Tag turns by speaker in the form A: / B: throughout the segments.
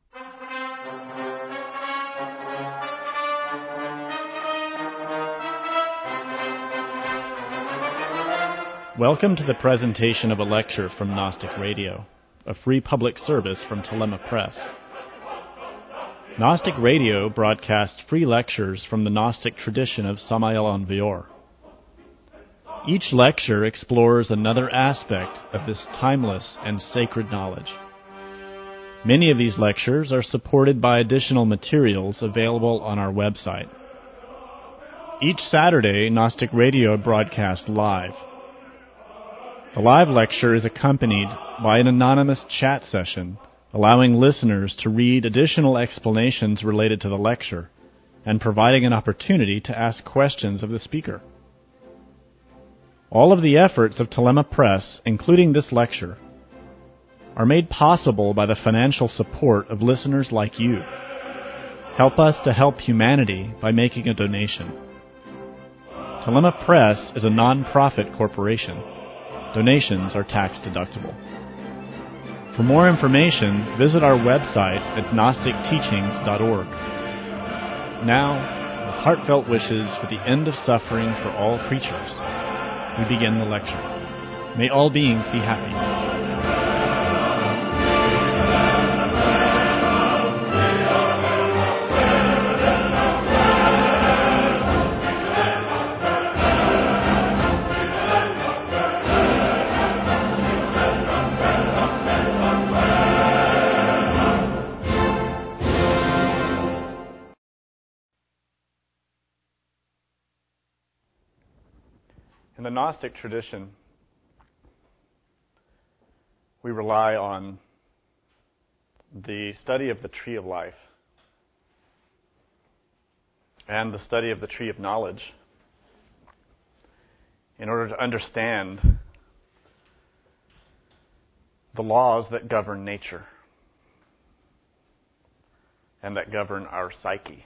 A: Welcome to the presentation of a lecture from Gnostic Radio, a free public service from Telema Press. Gnostic Radio broadcasts free lectures from the Gnostic tradition of Samael Aun Weor. Each lecture explores another aspect of this timeless and sacred knowledge. Many of these lectures are supported by additional materials available on our website. Each Saturday, Gnostic Radio broadcasts live. The live lecture is accompanied by an anonymous chat session, allowing listeners to read additional explanations related to the lecture and providing an opportunity to ask questions of the speaker. All of the efforts of Telema Press, including this lecture, are made possible by the financial support of listeners like you. Help us to help humanity by making a donation. Telema Press is a non-profit corporation. Donations are tax-deductible. For more information, visit our website at gnosticteachings.org. Now, with heartfelt wishes for the end of suffering for all creatures, we begin the lecture. May all beings be happy. In the Gnostic tradition, we rely on the study of the tree of life and the study of the tree of knowledge in order to understand the laws that govern nature and that govern our psyche.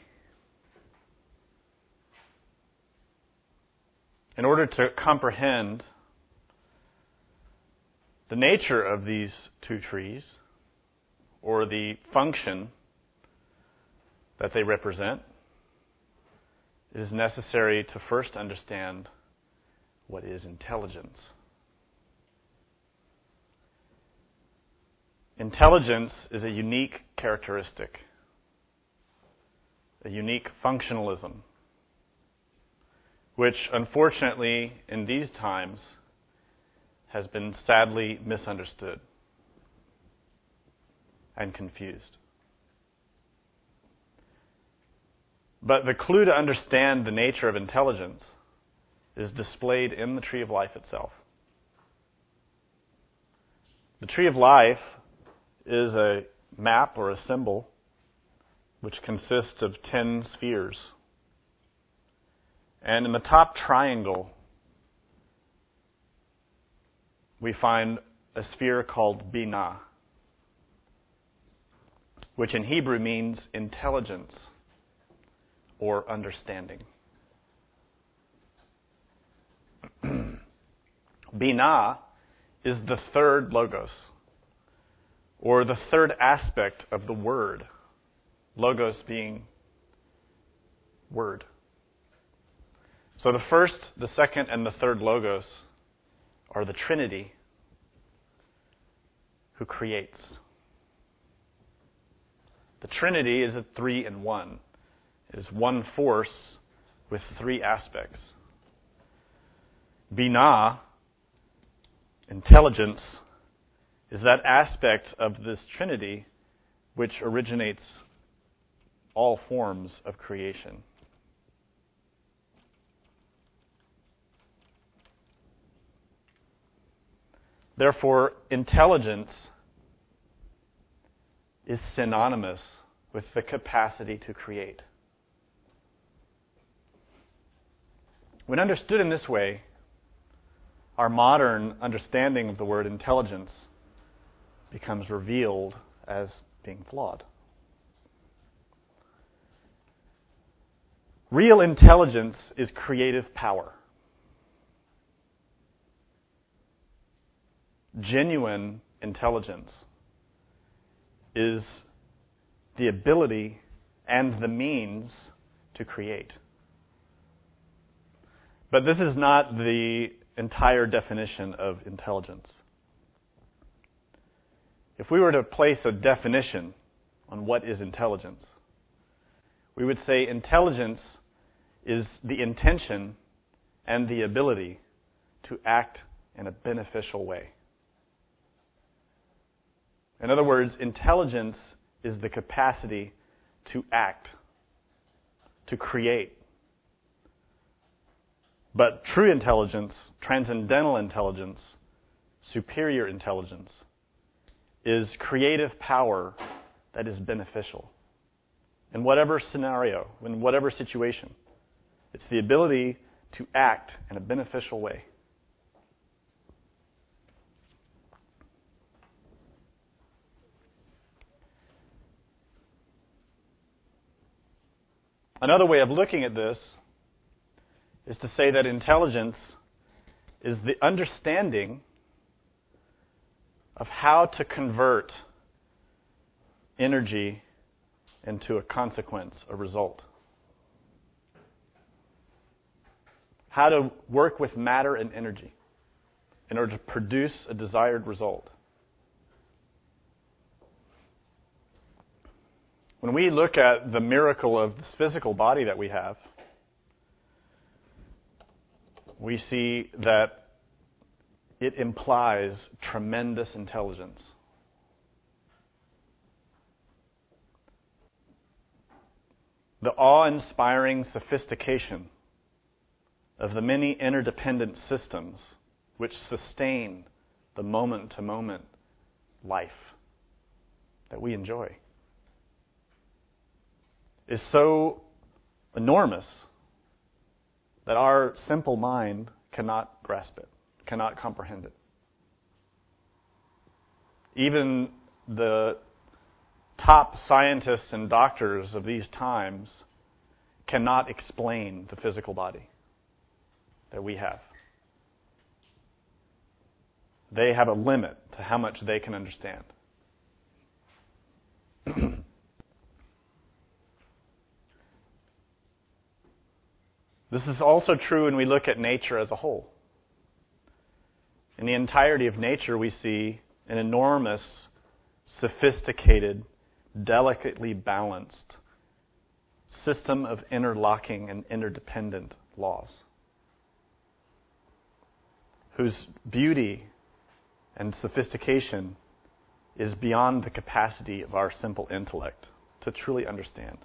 A: In order to comprehend the nature of these two trees, or the function that they represent, it is necessary to first understand what is intelligence. Intelligence is a unique characteristic, a unique functionalism, which unfortunately in these times has been sadly misunderstood and confused. But the clue to understand the nature of intelligence is displayed in the tree of life itself. The tree of life is a map or a symbol which consists of 10 spheres. And in the top triangle, we find a sphere called Binah, which in Hebrew means intelligence or understanding. Binah is the third logos, or the third aspect of the word, logos being word. So the first, the second, and the third logos are the Trinity who creates. The Trinity is a 3 in 1. It is one force with 3 aspects. Binah, intelligence, is that aspect of this Trinity which originates all forms of creation. Therefore, intelligence is synonymous with the capacity to create. When understood in this way, our modern understanding of the word intelligence becomes revealed as being flawed. Real intelligence is creative power. Genuine intelligence is
B: the ability, and the means to create. But this is not the entire definition of intelligence. If we were to place a definition on what is intelligence, we would say intelligence is the intention and the ability to act in a beneficial way. In other words, intelligence is the capacity to act, to create. But true intelligence, transcendental intelligence, superior intelligence, is creative power that is beneficial. In whatever scenario, in whatever situation, it's the ability to act in a beneficial way. Another way of looking at this is to say that intelligence is the understanding of how to convert energy into a consequence, a result. How to work with matter and energy in order to produce a desired result. When we look at the miracle of this physical body that we have, we see that it implies tremendous intelligence. The awe-inspiring sophistication of the many interdependent systems which sustain the moment-to-moment life that we enjoy is so enormous that our simple mind cannot grasp it, cannot comprehend it. Even the top scientists and doctors of these times cannot explain the physical body that we have. They have a limit to how much they can understand. This is also true when we look at nature as a whole. In the entirety of nature, we see an enormous, sophisticated, delicately balanced system of interlocking and interdependent laws, whose beauty and sophistication is beyond the capacity of our simple intellect to truly understand.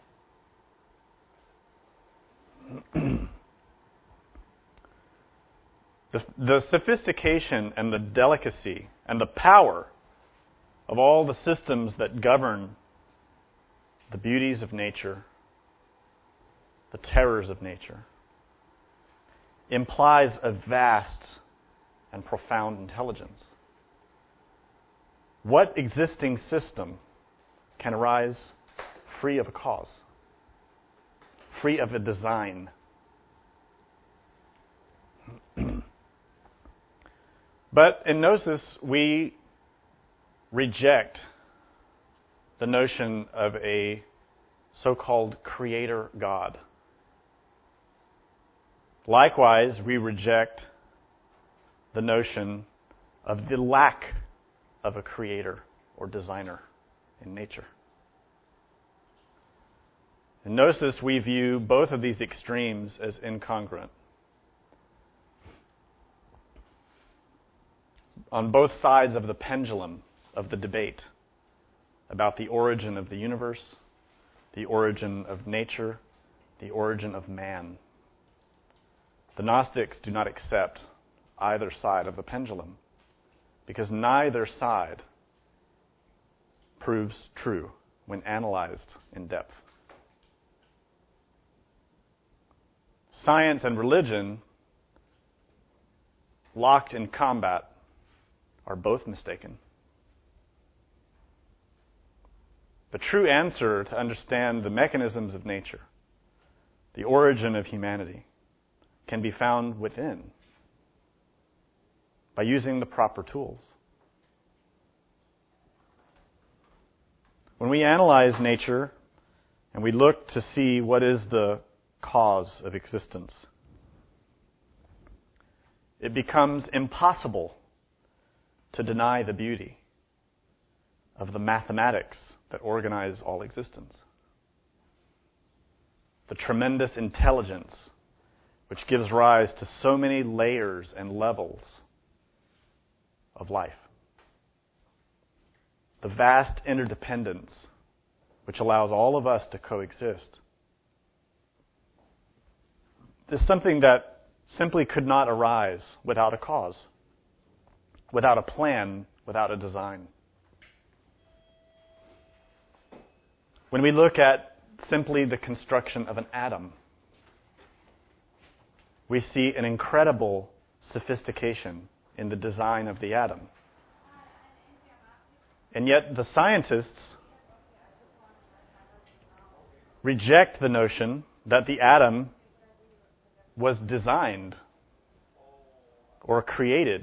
B: The sophistication and the delicacy and the power of all the systems that govern the beauties of nature, the terrors of nature, implies a vast and profound intelligence. What existing system can arise free of a cause, free of a design? But in Gnosis, we reject the notion of a so-called creator God. Likewise, we reject the notion of the lack of a creator or designer in nature. In Gnosis, we view both of these extremes as incongruent. On both sides of the pendulum of the debate about the origin of the universe, the origin of nature, the origin of man, the Gnostics do not accept either side of the pendulum because neither side proves true when analyzed in depth. Science and religion, locked in combat, are both mistaken. The true answer to understand the mechanisms of nature, the origin of humanity, can be found within by using the proper tools. When we analyze nature and we look to see what is the cause of existence, it becomes impossible to deny the beauty of the mathematics that organize all existence. The tremendous intelligence which gives rise to so many layers and levels of life. The vast interdependence which allows all of us to coexist. Is something that simply could not arise without a cause, without a plan, without a design. When we look at simply the construction of an atom, we see an incredible sophistication in the design of the atom. And yet the scientists reject the notion that the atom was designed or created.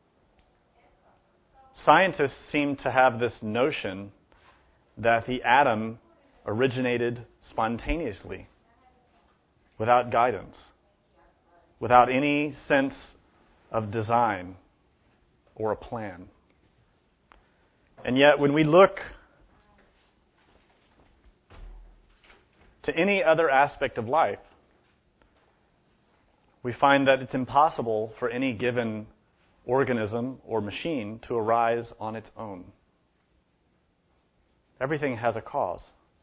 B: Scientists seem to have this notion that the atom originated spontaneously, without guidance, without any sense of design or a plan. And yet, when we look to any other aspect of life, we find that it's impossible for any given organism or machine to arise on its own. Everything has a cause.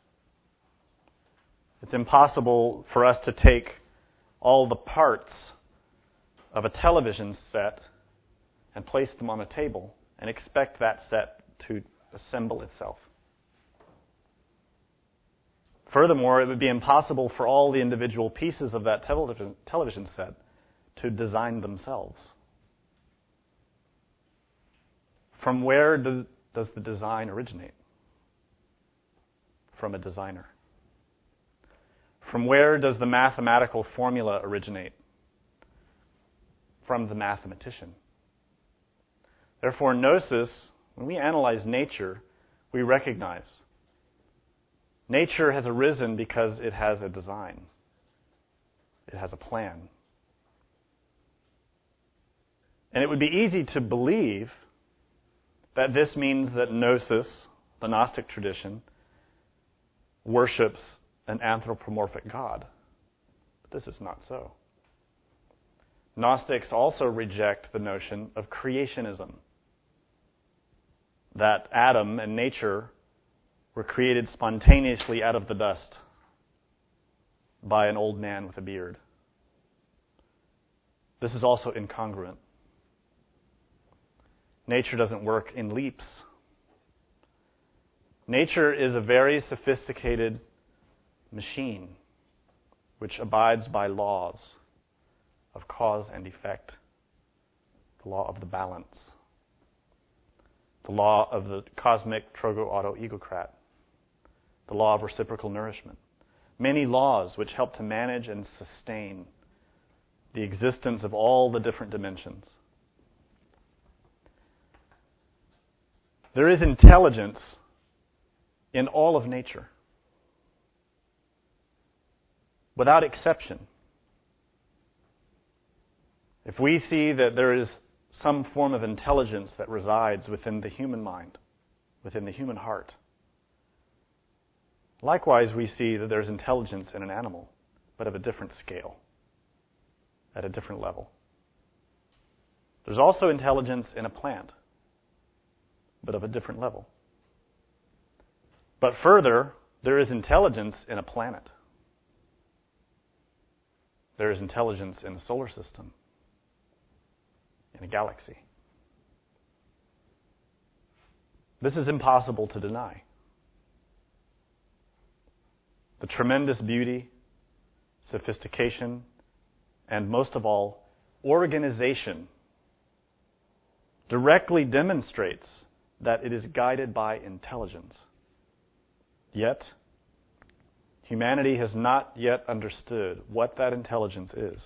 B: It's impossible for us to take all the parts of a television set and place them on a table and expect that set to assemble itself. Furthermore, it would be impossible for all the individual pieces of that television set to design themselves. From where does the design originate? From a designer. From where does the mathematical formula originate? From the mathematician. Therefore, gnosis, when we analyze nature, we recognize nature has arisen because it has a design. It has a plan. And it would be easy to believe that this means that gnosis, the Gnostic tradition, worships an anthropomorphic God. But this is not so. Gnostics also reject the notion of creationism, that Adam and nature were created spontaneously out of the dust by an old man with a beard. This is also incongruent. Nature doesn't work in leaps. Nature is a very sophisticated machine which abides by laws of cause and effect, the law of the balance, the law of the cosmic trogo-auto-egocrat, the law of reciprocal nourishment. Many laws which help to manage and sustain the existence of all the different dimensions. There is intelligence in all of nature, without exception. If we see that there is some form of intelligence that resides within the human mind, within the human heart, likewise we see that there's intelligence in an animal, but of a different scale, at a different level. There's also intelligence in a plant, but of a different level. But further, there is intelligence in a planet. There is intelligence in a solar system, in a galaxy. This is impossible to deny. The tremendous beauty, sophistication, and most of all, organization directly demonstrates that it is guided by intelligence. Yet, humanity has not yet understood what that intelligence is.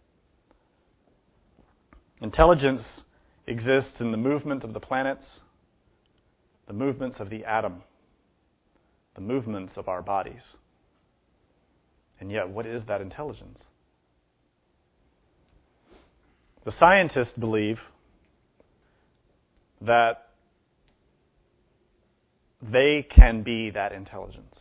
B: Intelligence exists in the movement of the planets, the movements of the atom, the movements of our bodies. And yet, what is that intelligence? The scientists believe that they can be that intelligence.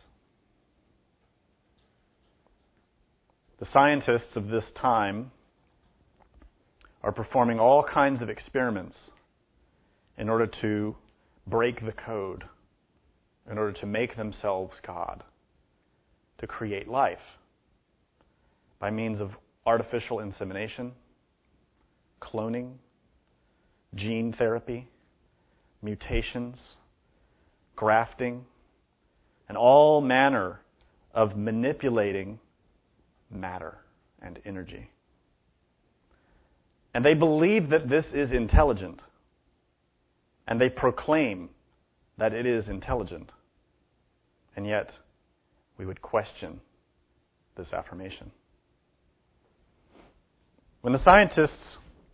B: The scientists of this time are performing all kinds of experiments in order to break the code, in order to make themselves God, to create life by means of artificial insemination, cloning, gene therapy, mutations, grafting, and all manner of manipulating matter and energy. And they believe that this is intelligent, and they proclaim that it is intelligent. And yet, we would question this affirmation. When the scientists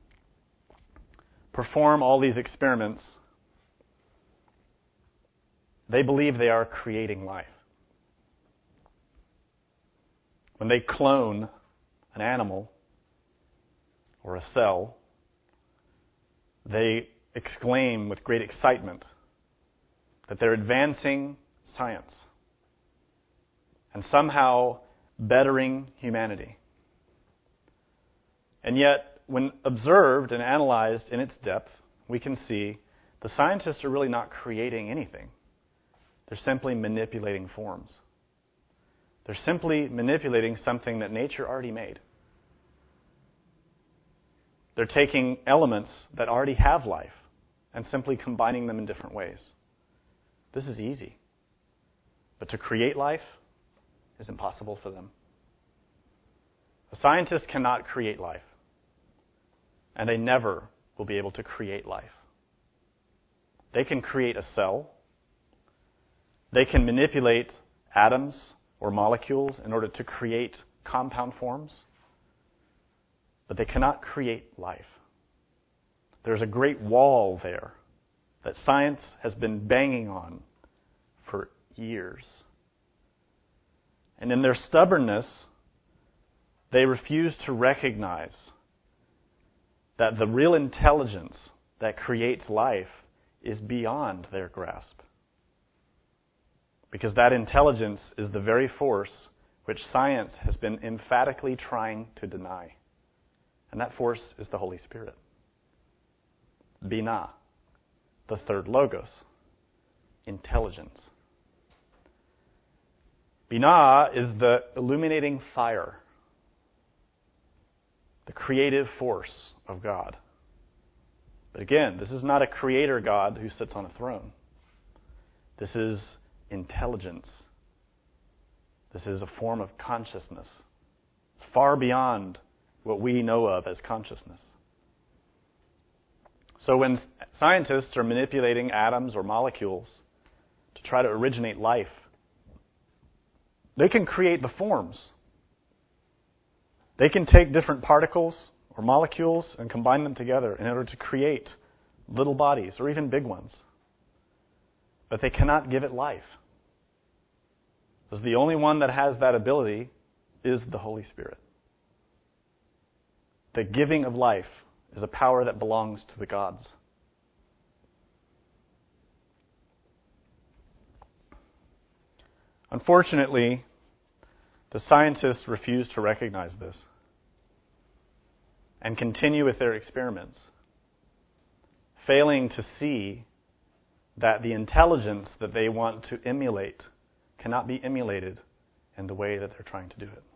B: perform all these experiments, they believe they are creating life. When they clone an animal or a cell, they exclaim with great excitement that they're advancing science and somehow bettering humanity. And yet, when observed and analyzed in its depth, we can see the scientists are really not creating anything. They're simply manipulating forms. They're simply manipulating something that nature already made. They're taking elements that already have life and simply combining them in different ways. This is easy. But to create life is impossible for them. A scientist cannot create life. And they never will be able to create life. They can create a cell. They can manipulate atoms or molecules in order to create compound forms. But they cannot create life. There's a great wall there that science has been banging on for years. And in their stubbornness, they refuse to recognize that the real intelligence that creates life is beyond their grasp. Because that intelligence is the very force which science has been emphatically trying to deny. And that force is the Holy Spirit. Binah, the third logos, intelligence. Binah is the illuminating fire, the creative force of God. But again, this is not a creator God who sits on a throne. This is intelligence. This is a form of consciousness. It's far beyond what we know of as consciousness. So when scientists are manipulating atoms or molecules to try to originate life, they can create the forms. They can take different particles or molecules and combine them together in order to create little bodies or even big ones. But they cannot give it life. Because the only one that has that ability is the Holy Spirit. The giving of life is a power that belongs to the gods. Unfortunately, the scientists refuse to recognize this and continue with their experiments, failing to see that the intelligence that they want to emulate cannot be emulated in the way that they're trying to do it.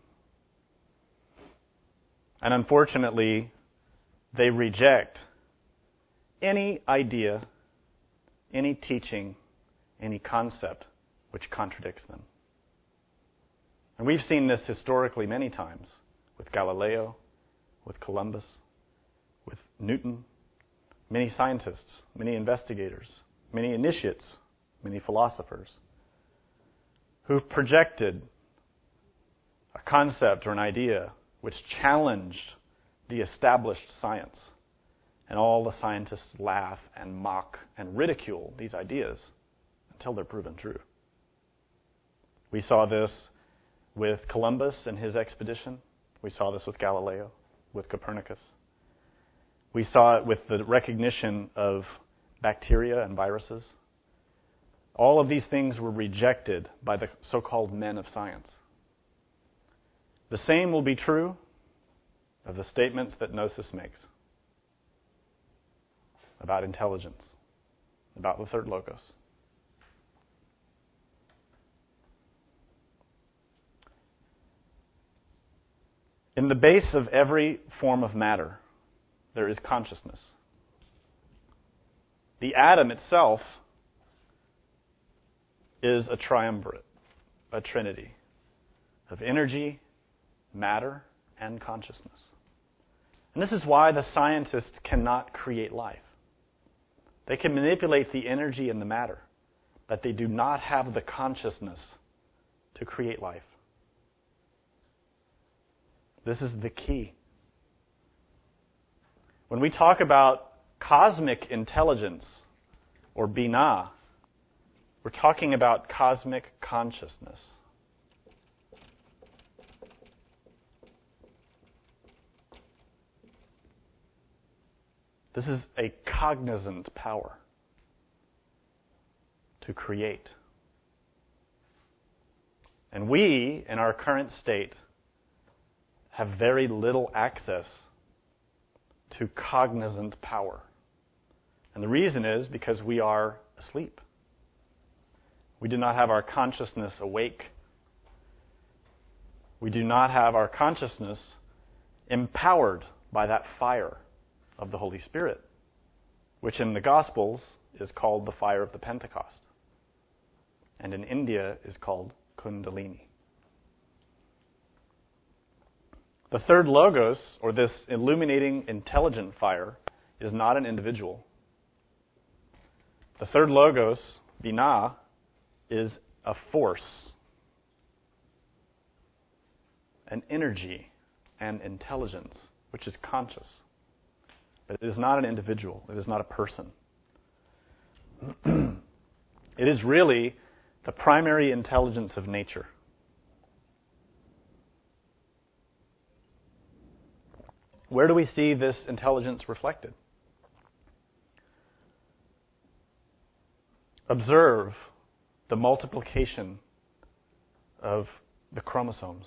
B: And unfortunately, they reject any idea, any teaching, any concept which contradicts them. And we've seen this historically many times with Galileo, with Columbus, with Newton, many scientists, many investigators, many initiates, many philosophers who've projected a concept or an idea which challenged the established science. And all the scientists laugh and mock and ridicule these ideas until they're proven true. We saw this with Columbus and his expedition. We saw this with Galileo, with Copernicus. We saw it with the recognition of bacteria and viruses. All of these things were rejected by the so-called men of science. The same will be true of the statements that Gnosis makes about intelligence, about the third logos. In the base of every form of matter, there is consciousness. The atom itself is a triumvirate, a trinity of energy, matter, and consciousness. And this is why the scientists cannot create life. They can manipulate the energy and the matter, but they do not have the consciousness to create life. This is the key. When we talk about cosmic intelligence, or Binah, we're talking about cosmic consciousness. This is a cognizant power to create. And we, in our current state, have very little access to cognizant power. And the reason is because we are asleep. We do not have our consciousness awake. We do not have our consciousness empowered by that fire of the Holy Spirit, which in the Gospels is called the fire of the Pentecost, and in India is called Kundalini. The third logos, or this illuminating intelligent fire, is not an individual. The third logos, Binah, is a force, an energy, and intelligence, which is conscious. But it is not an individual. It is not a person. It is really the primary intelligence of nature. Where do we see this intelligence reflected? Observe the multiplication of the chromosomes.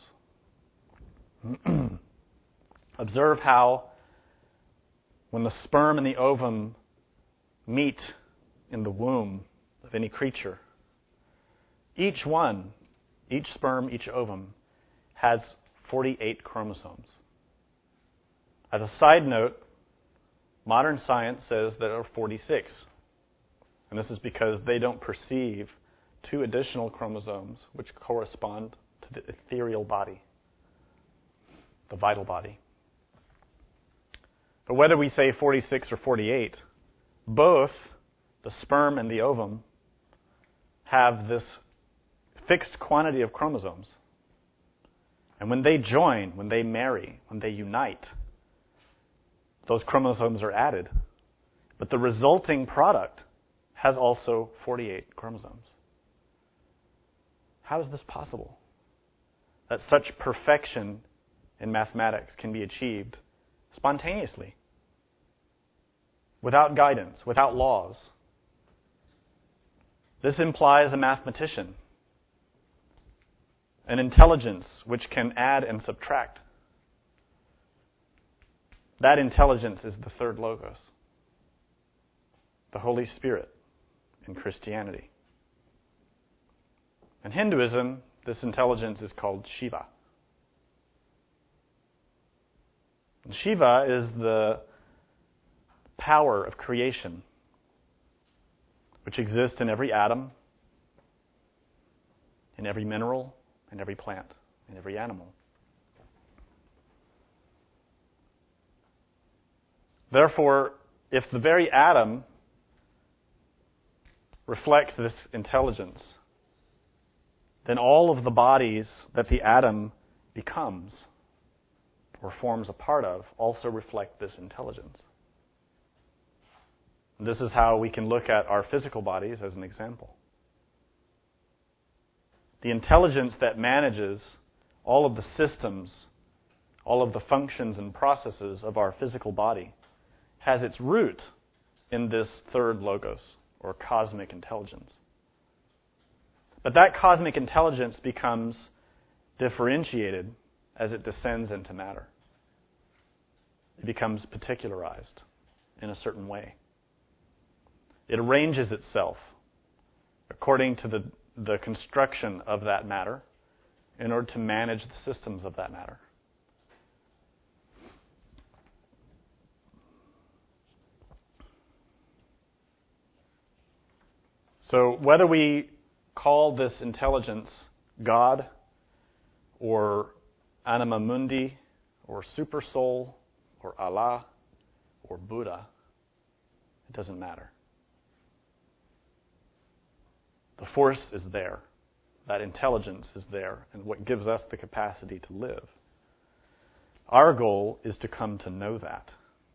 B: Observe how, when the sperm and the ovum meet in the womb of any creature, each sperm, each ovum, has 48 chromosomes. As a side note, modern science says there are 46. And this is because they don't perceive 2 additional chromosomes which correspond to the ethereal body, the vital body. But whether we say 46 or 48, both the sperm and the ovum have this fixed quantity of chromosomes. And when they join, when they marry, when they unite, those chromosomes are added. But the resulting product has also 48 chromosomes. How is this possible? That such perfection in mathematics can be achieved spontaneously, without guidance, without laws. This implies a mathematician, an intelligence which can add and subtract. That intelligence is the third logos, the Holy Spirit in Christianity. In Hinduism, this intelligence is called Shiva. And Shiva is the power of creation, which exists in every atom, in every mineral, in every plant, in every animal. Therefore, if the very atom reflects this intelligence, then all of the bodies that the atom becomes or forms a part of also reflect this intelligence. And this is how we can look at our physical bodies as an example. the intelligence that manages all of the systems, all of the functions and processes of our physical body, has its root in this third logos, or cosmic intelligence. But that cosmic intelligence becomes differentiated as it descends into matter. It becomes particularized in a certain way. It arranges itself according to the construction of that matter in order to manage the systems of that matter. So whether we call this intelligence God or anima mundi or super soul or Allah or Buddha, it doesn't matter. The force is there. That intelligence is there, and what gives us the capacity to live. Our goal is to come to know that.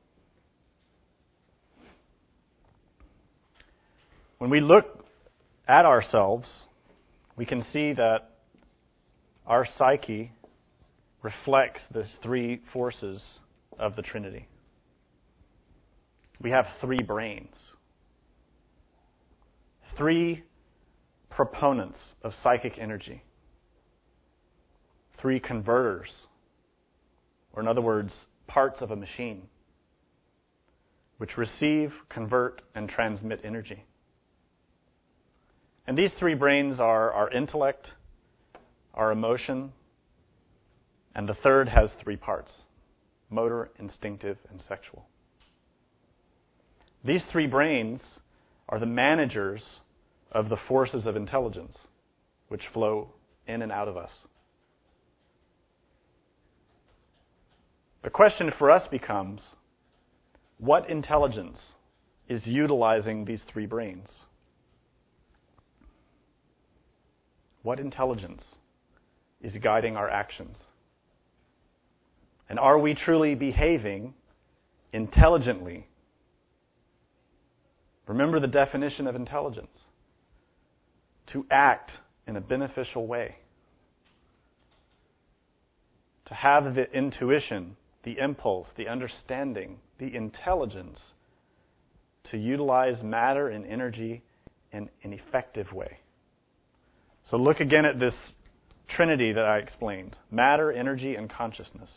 B: When we look at ourselves, we can see that our psyche reflects these three forces of the Trinity. We have three brains, three proponents of psychic energy, three converters, or in other words, parts of a machine, which receive, convert, and transmit energy. And these three brains are our intellect, our emotion, and the third has three parts: motor, instinctive, and sexual. These three brains are the managers of the forces of intelligence which flow in and out of us. The question for us becomes, what intelligence is utilizing these three brains? What intelligence is guiding our actions? And are we truly behaving intelligently? Remember the definition of intelligence: to act in a beneficial way, to have the intuition, the impulse, the understanding, the intelligence to utilize matter and energy in an effective way. So look again at this trinity that I explained: matter, energy, and consciousness.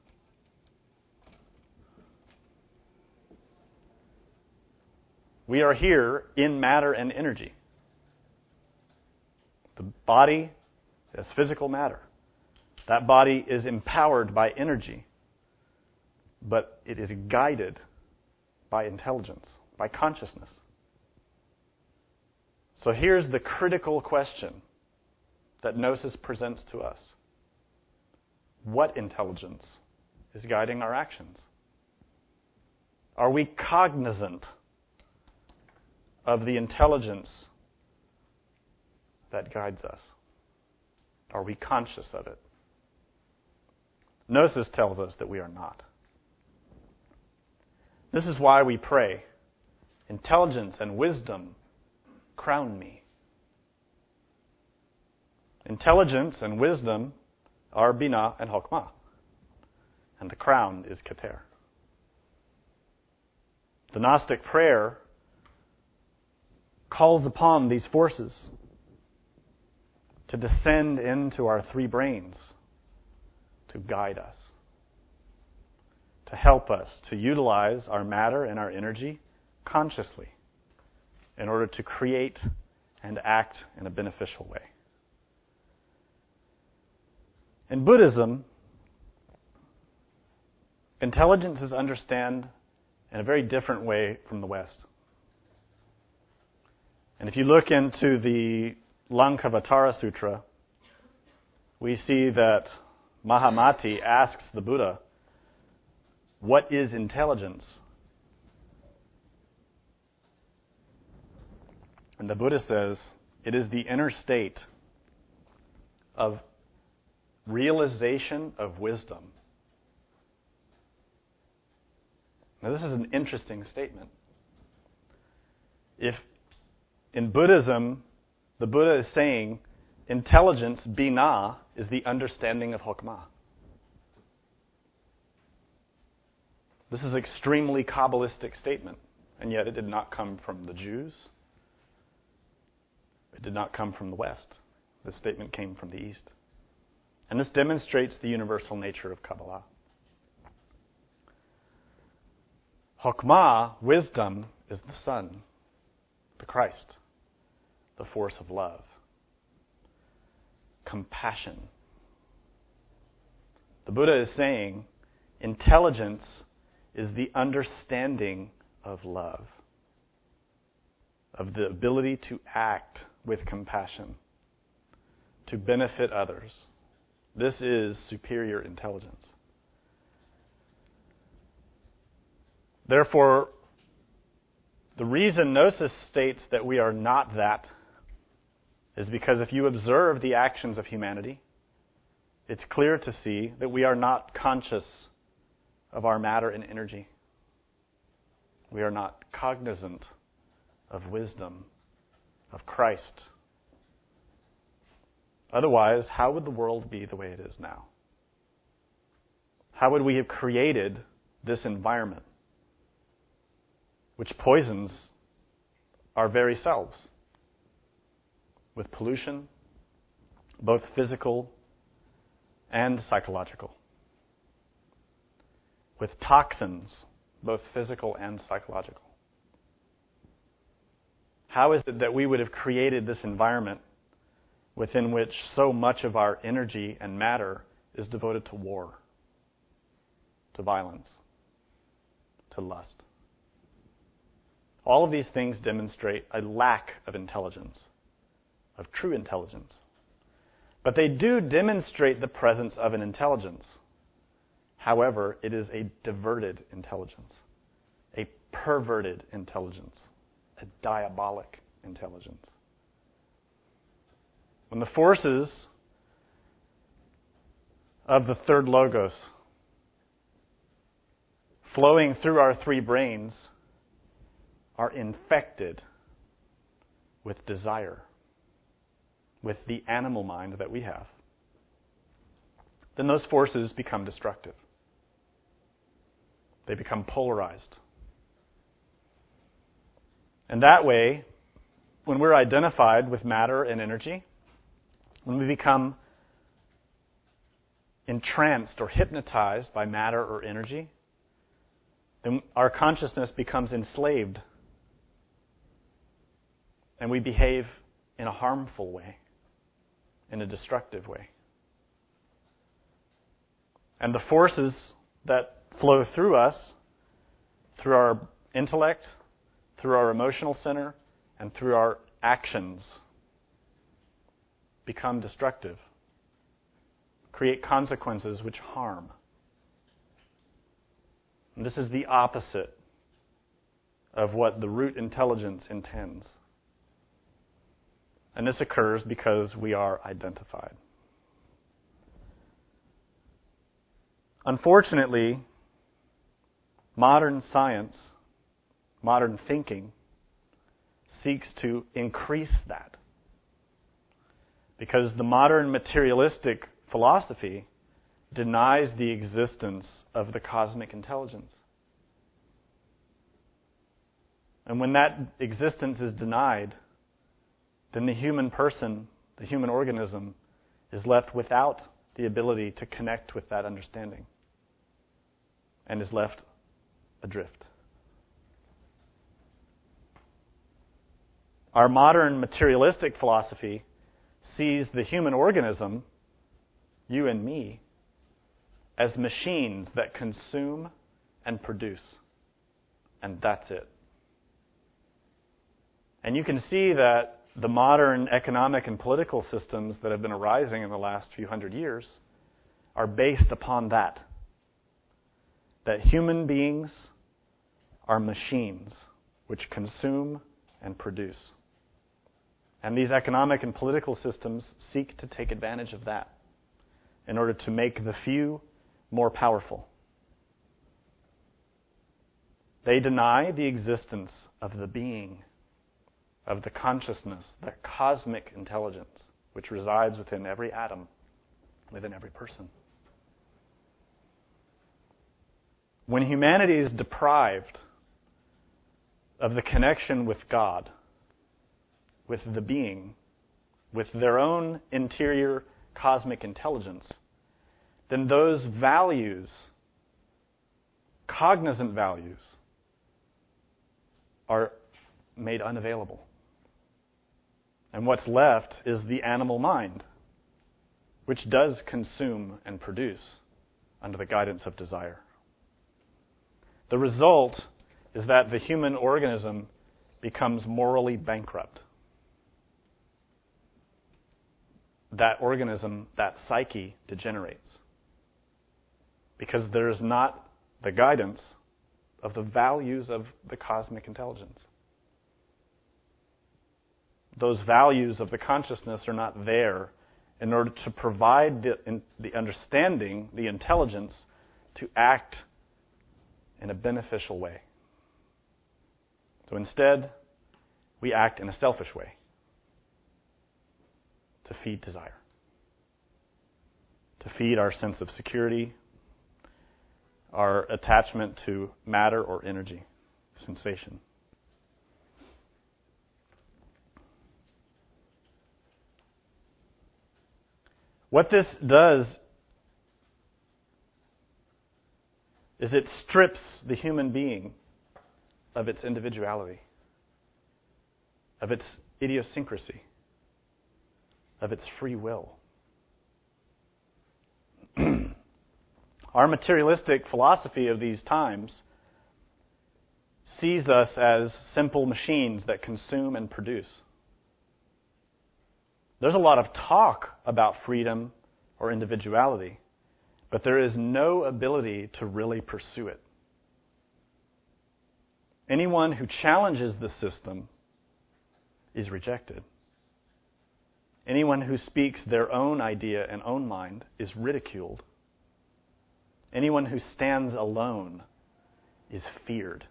B: We are here in matter and energy. The body is physical matter. That body is empowered by energy, but it is guided by intelligence, by consciousness. So here's the critical question that Gnosis presents to us. What intelligence is guiding our actions? Are we cognizant of the intelligence that guides us? Are we conscious of it? Gnosis tells us that we are not. This is why we pray, intelligence and wisdom, crown me. Intelligence and wisdom are Binah and Hokmah, and the crown is Keter. The Gnostic prayer calls upon these forces to descend into our three brains, to guide us, to help us to utilize our matter and our energy consciously in order to create and act in a beneficial way. In Buddhism, intelligence is understood in a very different way from the West. And if you look into the Lankavatara Sutra, we see that Mahamati asks the Buddha, what is intelligence? And the Buddha says, it is the inner state of realization of wisdom. Now, this is an interesting statement. If in Buddhism, the Buddha is saying intelligence, binah, is the understanding of Hokmah. This is an extremely Kabbalistic statement, and yet it did not come from the Jews. It did not come from the West. This statement came from the East. And this demonstrates the universal nature of Kabbalah. Hokmah, wisdom, is the Son, the Christ, the force of love. Compassion. The Buddha is saying intelligence is the understanding of love, of the ability to act with compassion, to benefit others. This is superior intelligence. Therefore, the reason Gnosis states that we are not that is because if you observe the actions of humanity, it's clear to see that we are not conscious of our matter and energy. We are not cognizant of wisdom, of Christ. Otherwise, how would the world be the way it is now? How would we have created this environment which poisons our very selves with pollution, both physical and psychological, with toxins, both physical and psychological? How is it that we would have created this environment within which so much of our energy and matter is devoted to war, to violence, to lust? All of these things demonstrate a lack of intelligence, of true intelligence. But they do demonstrate the presence of an intelligence. However, it is a diverted intelligence, a perverted intelligence, a diabolic intelligence. When the forces of the third logos flowing through our three brains are infected with desire, with the animal mind that we have, then those forces become destructive. They become polarized. And that way, when we're identified with matter and energy, when we become entranced or hypnotized by matter or energy, then our consciousness becomes enslaved. And we behave in a harmful way, in a destructive way. And the forces that flow through us, through our intellect, through our emotional center, and through our actions, become destructive, create consequences which harm. And this is the opposite of what the root intelligence intends. And this occurs because we are identified. Unfortunately, modern science, modern thinking, seeks to increase that. Because the modern materialistic philosophy denies the existence of the cosmic intelligence. And when that existence is denied, then the human person, the human organism, is left without the ability to connect with that understanding and is left adrift. Our modern materialistic philosophy sees the human organism, you and me, as machines that consume and produce. And that's it. And you can see that the modern economic and political systems that have been arising in the last few hundred years are based upon that. That human beings are machines which consume and produce. And these economic and political systems seek to take advantage of that in order to make the few more powerful. They deny the existence of the being, of the consciousness, the cosmic intelligence. which resides within every atom, within every person. When humanity is deprived of the connection with God, with the being, with their own interior cosmic intelligence, then those values, cognizant values, are made unavailable. And what's left is the animal mind, which does consume and produce under the guidance of desire. The result is that the human organism becomes morally bankrupt. That organism, that psyche, degenerates because there is not the guidance of the values of the cosmic intelligence. Those values of the consciousness are not there in order to provide the understanding, the intelligence, to act in a beneficial way. So instead, we act in a selfish way to feed desire, to feed our sense of security, our attachment to matter or energy, sensation. What this does is it strips the human being of its individuality, of its idiosyncrasy, of its free will. Our materialistic philosophy of these times sees us as simple machines that consume and produce. There's a lot of talk about freedom or individuality, but there is no ability to really pursue it. Anyone who challenges the system is rejected. Anyone who speaks their own idea and own mind is ridiculed. Anyone who stands alone is feared.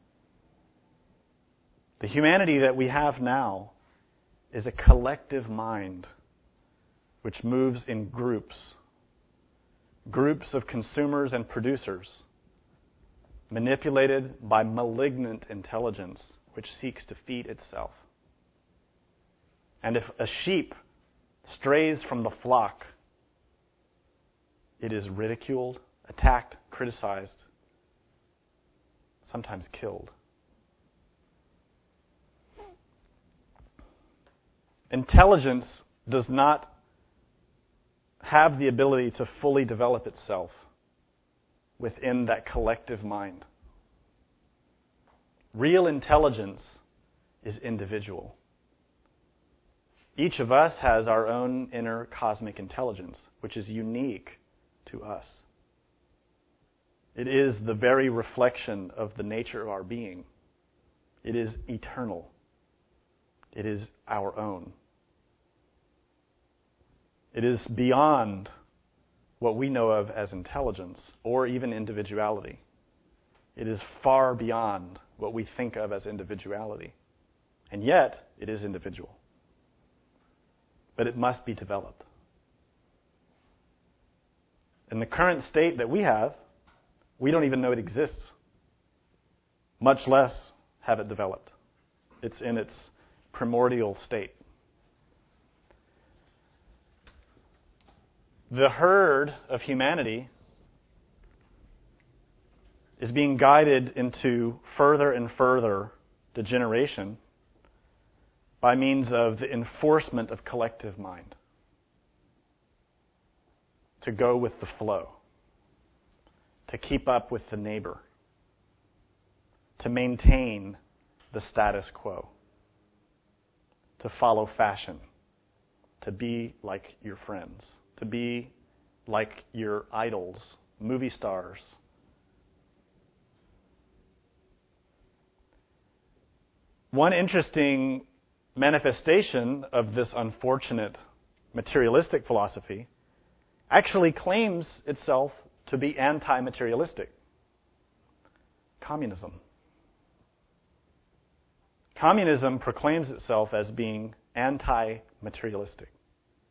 B: The humanity that we have now is a collective mind which moves in groups of consumers and producers, manipulated by malignant intelligence which seeks to feed itself. And if a sheep strays from the flock, it is ridiculed, attacked, criticized, sometimes killed. Intelligence does not have the ability to fully develop itself within that collective mind. Real intelligence is individual. Each of us has our own inner cosmic intelligence, which is unique to us. It is the very reflection of the nature of our being. It is eternal. It is our own. It is beyond what we know of as intelligence or even individuality. It is far beyond what we think of as individuality. And yet, it is individual. But it must be developed. In the current state that we have, we don't even know it exists, much less have it developed. It's in its primordial state. The herd of humanity is being guided into further and further degeneration by means of the enforcement of collective mind, to go with the flow, to keep up with the neighbor, to maintain the status quo, to follow fashion, to be like your friends, to be like your idols, movie stars. One interesting manifestation of this unfortunate materialistic philosophy actually claims itself to be anti-materialistic. Communism. Communism proclaims itself as being anti-materialistic.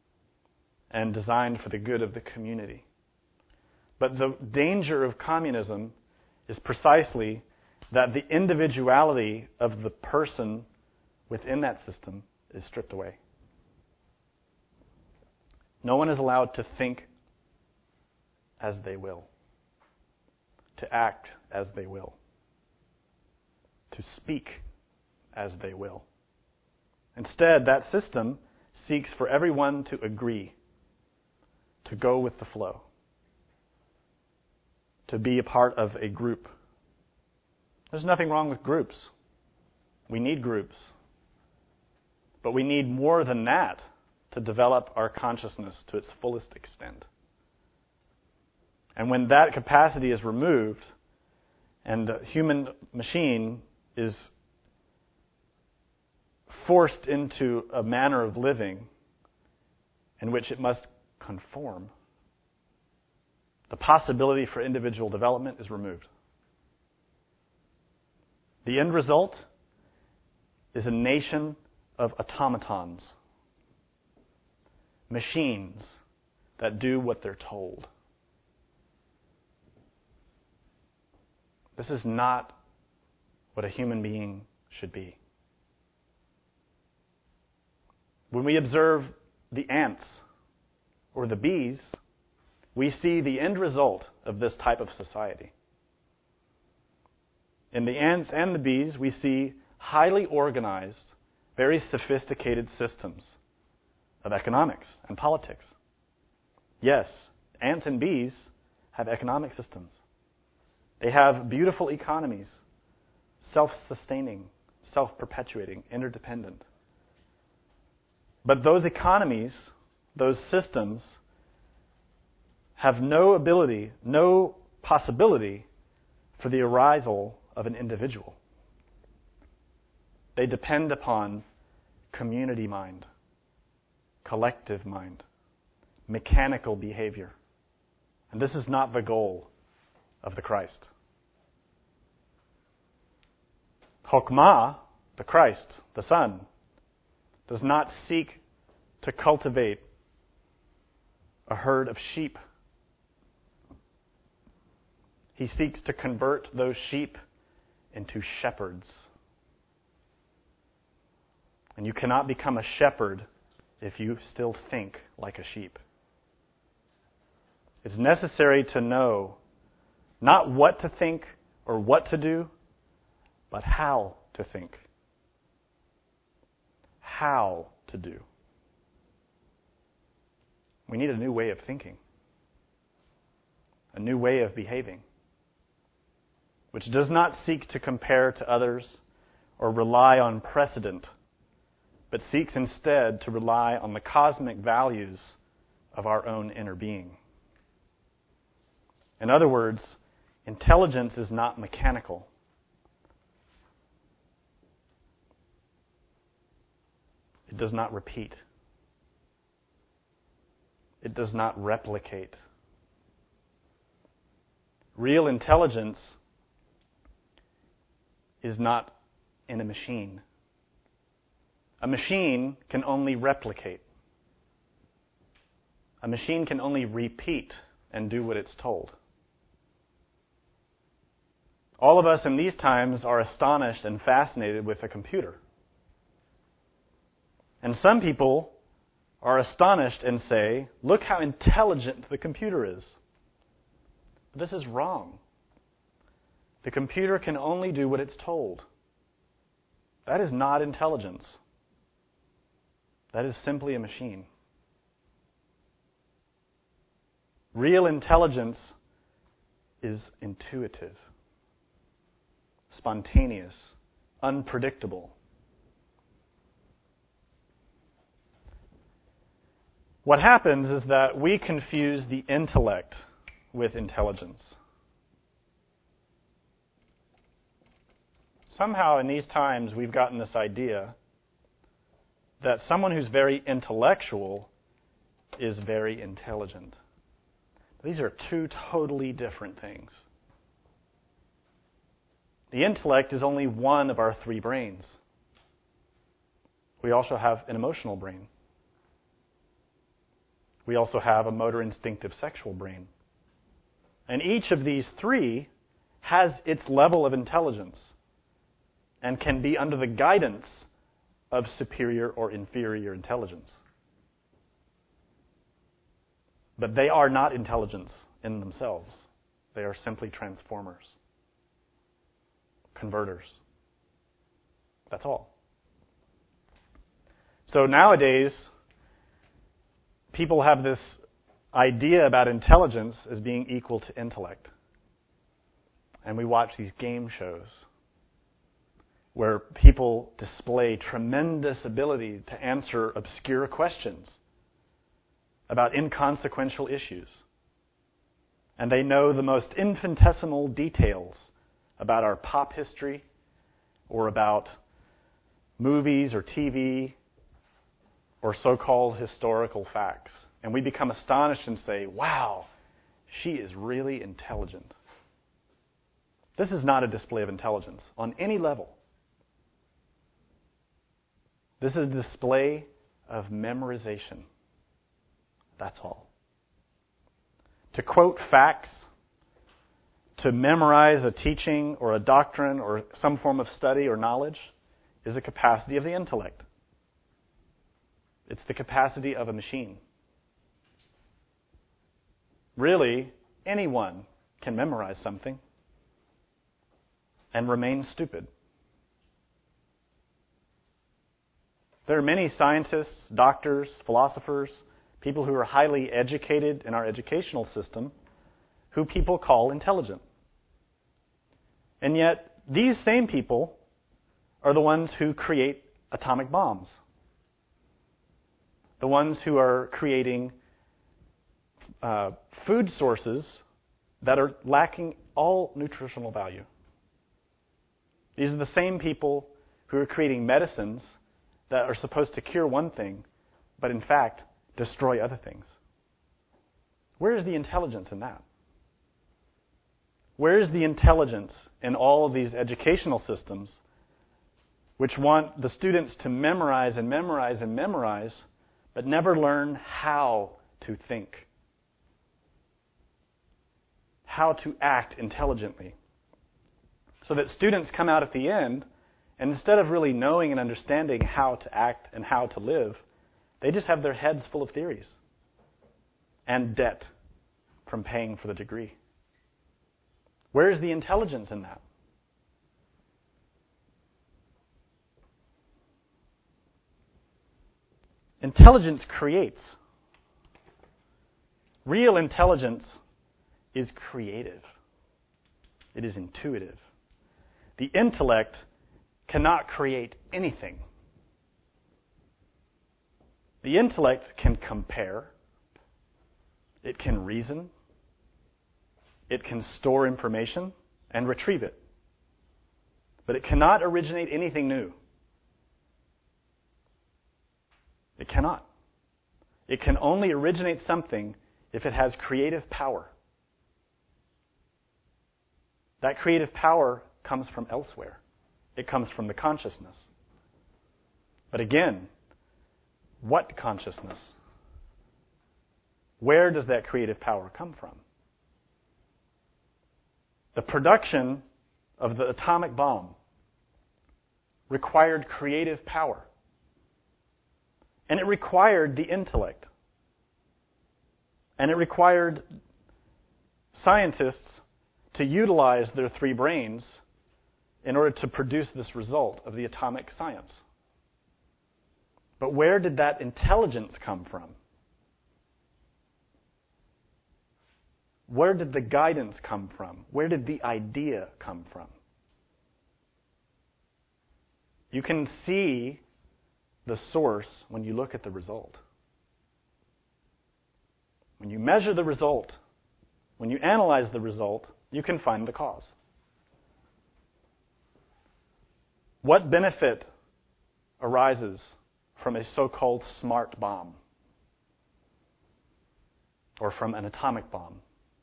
B: and designed for the good of the community. But the danger of communism is precisely that the individuality of the person within that system is stripped away. No one is allowed to think as they will, to act as they will, to speak as they will. Instead, that system seeks for everyone to agree, to go with the flow, to be a part of a group. There's nothing wrong with groups. We need groups. But we need more than that to develop our consciousness to its fullest extent. And when that capacity is removed and the human machine is forced into a manner of living in which it must conform, the possibility for individual development is removed. The end result is a nation of automatons, machines that do what they're told. This is not what a human being should be. When we observe the ants or the bees, we see the end result of this type of society. In the ants and the bees, we see highly organized, very sophisticated systems of economics and politics. Yes, ants and bees have economic systems. They have beautiful economies, self-sustaining, self-perpetuating, interdependent. But those economies, those systems, have no ability, no possibility for the arisal of an individual. They depend upon community mind, collective mind, mechanical behavior. And this is not the goal of the Christ. Chokmah, the Christ, the Son, does not seek to cultivate a herd of sheep. He seeks to convert those sheep into shepherds. And you cannot become a shepherd if you still think like a sheep. It's necessary to know not what to think or what to do, but how to think. How to do. We need a new way of thinking, a new way of behaving, which does not seek to compare to others or rely on precedent, but seeks instead to rely on the cosmic values of our own inner being. In other words, intelligence is not mechanical. It does not repeat. It does not replicate. Real intelligence is not in a machine. A machine can only replicate. A machine can only repeat and do what it's told. All of us in these times are astonished and fascinated with a computer. And some people are astonished and say, look how intelligent the computer is. But this is wrong. The computer can only do what it's told. That is not intelligence. That is simply a machine. Real intelligence is intuitive, spontaneous, unpredictable. What happens is that we confuse the intellect with intelligence. Somehow in these times we've gotten this idea that someone who's very intellectual is very intelligent. These are two totally different things. The intellect is only one of our three brains. We also have an emotional brain. We also have a motor instinctive sexual brain. And each of these three has its level of intelligence and can be under the guidance of superior or inferior intelligence. But they are not intelligence in themselves. They are simply transformers, converters. That's all. So nowadays, people have this idea about intelligence as being equal to intellect. And we watch these game shows where people display tremendous ability to answer obscure questions about inconsequential issues. And they know the most infinitesimal details about our pop history or about movies or TV or so-called historical facts. And we become astonished and say, wow, she is really intelligent. This is not a display of intelligence on any level. This is a display of memorization. That's all. To quote facts, to memorize a teaching or a doctrine or some form of study or knowledge is a capacity of the intellect. It's the capacity of a machine. Really, anyone can memorize something and remain stupid. There are many scientists, doctors, philosophers, people who are highly educated in our educational system who people call intelligent. And yet, these same people are the ones who create atomic bombs. The ones who are creating food sources that are lacking all nutritional value. These are the same people who are creating medicines that are supposed to cure one thing, but in fact destroy other things. Where is the intelligence in that? Where is the intelligence in all of these educational systems which want the students to memorize and memorize and memorize, but never learn how to think, how to act intelligently? So that students come out at the end, and instead of really knowing and understanding how to act and how to live, they just have their heads full of theories and debt from paying for the degree. Where is the intelligence in that? Intelligence creates. Real intelligence is creative. It is intuitive. The intellect cannot create anything. The intellect can compare. It can reason. It can store information and retrieve it. But it cannot originate anything new. It cannot. It can only originate something if it has creative power. That creative power comes from elsewhere. It comes from the consciousness. But again, what consciousness? Where does that creative power come from? The production of the atomic bomb required creative power. And it required the intellect. And it required scientists to utilize their three brains in order to produce this result of the atomic science. But where did that intelligence come from? Where did the guidance come from? Where did the idea come from? You can see the source when you look at the result. When you measure the result, when you analyze the result, you can find the cause. What benefit arises from a so-called smart bomb or from an atomic bomb?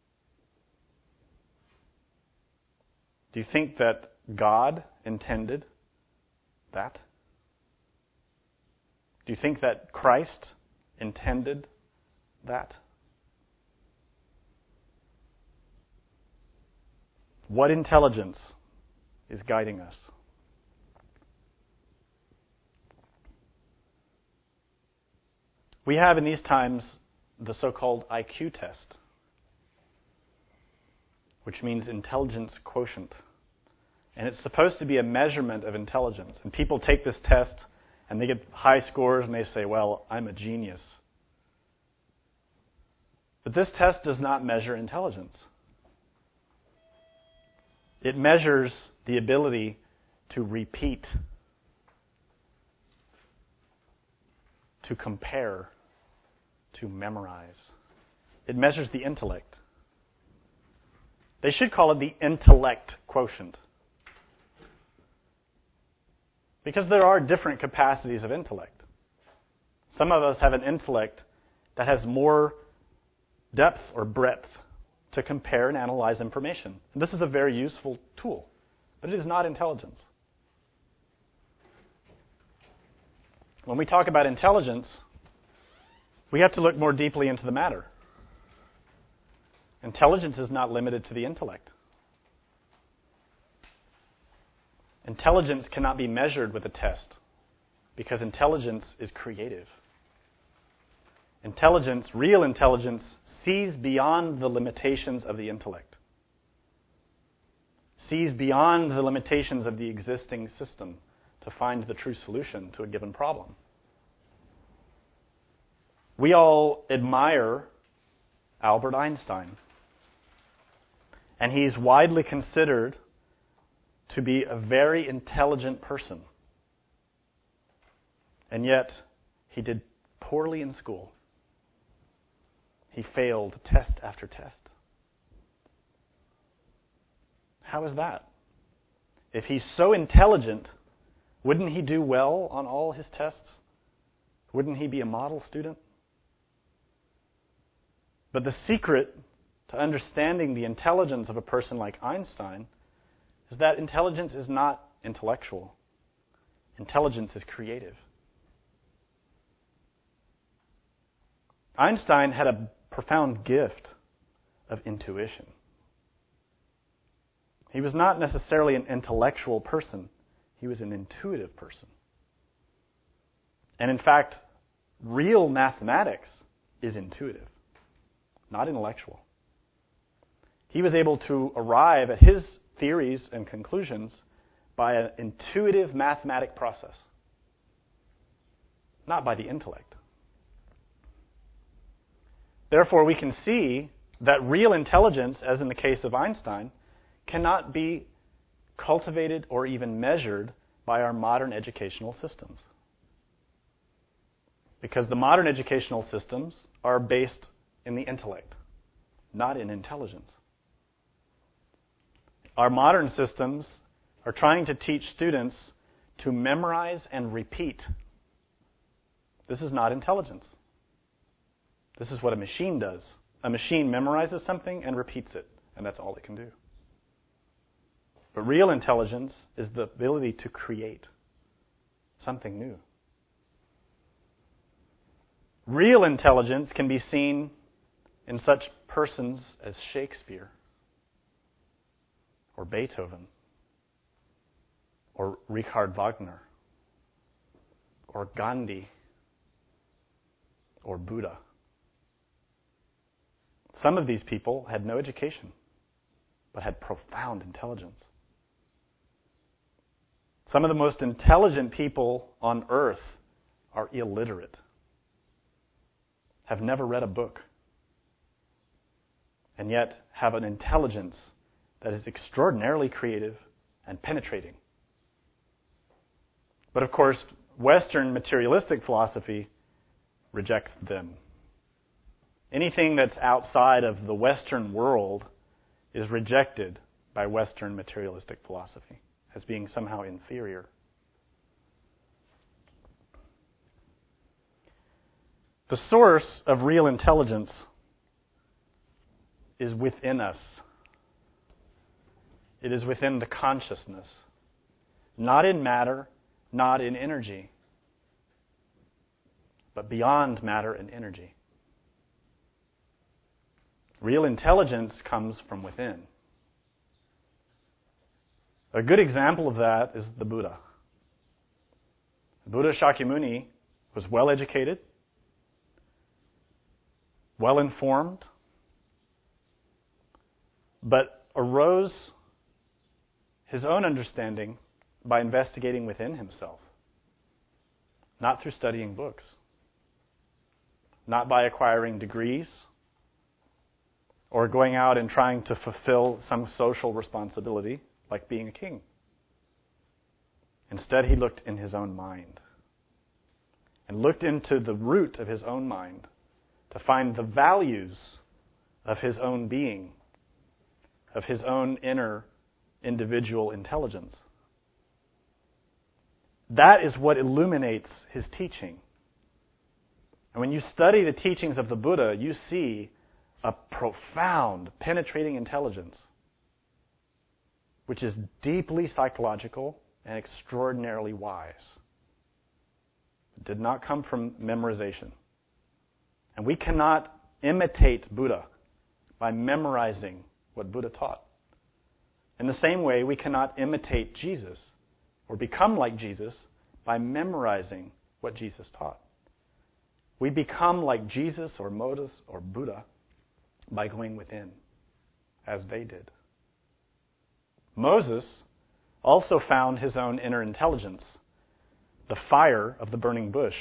B: Do you think that God intended that? Do you think that Christ intended that? What intelligence is guiding us? We have in these times the so-called IQ test, which means intelligence quotient. And it's supposed to be a measurement of intelligence. And people take this test and they get high scores and they say, well, I'm a genius. But this test does not measure intelligence. It measures the ability to repeat, to compare, to memorize. It measures the intellect. They should call it the intellect quotient. Because there are different capacities of intellect. Some of us have an intellect that has more depth or breadth to compare and analyze information. And this is a very useful tool, but it is not intelligence. When we talk about intelligence, we have to look more deeply into the matter. Intelligence is not limited to the intellect. Intelligence cannot be measured with a test because intelligence is creative. Intelligence, real intelligence, sees beyond the limitations of the intellect, sees beyond the limitations of the existing system to find the true solution to a given problem. We all admire Albert Einstein, and he's widely considered to be a very intelligent person. And yet, he did poorly in school. He failed test after test. How is that? If he's so intelligent, wouldn't he do well on all his tests? Wouldn't he be a model student? But the secret to understanding the intelligence of a person like Einstein is that intelligence is not intellectual. Intelligence is creative. Einstein had a profound gift of intuition. He was not necessarily an intellectual person. He was an intuitive person. And in fact, real mathematics is intuitive, not intellectual. He was able to arrive at his theories and conclusions by an intuitive mathematic process, not by the intellect. Therefore, we can see that real intelligence, as in the case of Einstein, cannot be cultivated or even measured by our modern educational systems. Because the modern educational systems are based in the intellect, not in intelligence. Our modern systems are trying to teach students to memorize and repeat. This is not intelligence. This is what a machine does. A machine memorizes something and repeats it, and that's all it can do. But real intelligence is the ability to create something new. Real intelligence can be seen in such persons as Shakespeare, or Beethoven, or Richard Wagner, or Gandhi, or Buddha. Some of these people had no education, but had profound intelligence. Some of the most intelligent people on earth are illiterate, have never read a book, and yet have an intelligence that is extraordinarily creative and penetrating. But of course, Western materialistic philosophy rejects them. Anything that's outside of the Western world is rejected by Western materialistic philosophy as being somehow inferior. The source of real intelligence is within us. It is within the consciousness, not in matter, not in energy, but beyond matter and energy. Real intelligence comes from within. A good example of that is the Buddha. Buddha Shakyamuni was well educated, well informed, but arose his own understanding by investigating within himself, not through studying books, not by acquiring degrees, or going out and trying to fulfill some social responsibility like being a king. Instead, he looked in his own mind and looked into the root of his own mind to find the values of his own being, of his own inner individual intelligence. That is what illuminates his teaching. And when you study the teachings of the Buddha, you see a profound, penetrating intelligence, which is deeply psychological and extraordinarily wise. It did not come from memorization. And we cannot imitate Buddha by memorizing what Buddha taught. In the same way, we cannot imitate Jesus or become like Jesus by memorizing what Jesus taught. We become like Jesus or Moses or Buddha by going within, as they did. Moses also found his own inner intelligence, the fire of the burning bush.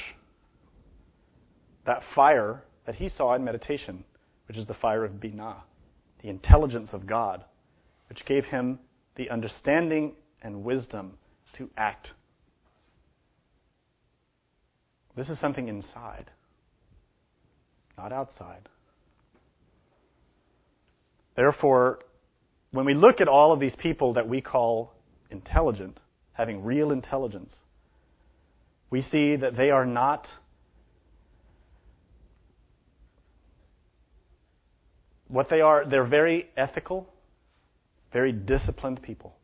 B: That fire that he saw in meditation, which is the fire of Binah, the intelligence of God, which gave him the understanding and wisdom to act. This is something inside, not outside. Therefore, when we look at all of these people that we call intelligent, having real intelligence, we see that they are not what they are. They're very ethical, very disciplined people.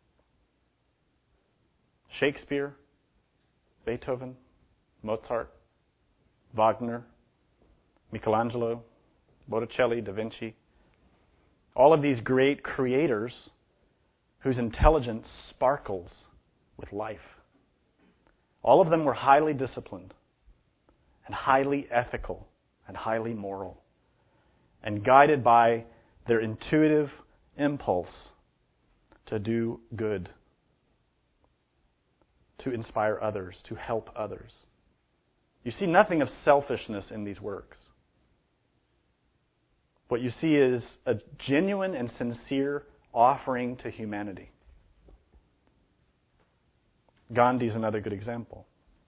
B: Shakespeare, Beethoven, Mozart, Wagner, Michelangelo, Botticelli, Da Vinci, all of these great creators whose intelligence sparkles with life. All of them were highly disciplined and highly ethical and highly moral and guided by their intuitive impulse to do good, to inspire others, to help others. You see nothing of selfishness in these works. What you see is a genuine and sincere offering to humanity. Gandhi is another good example.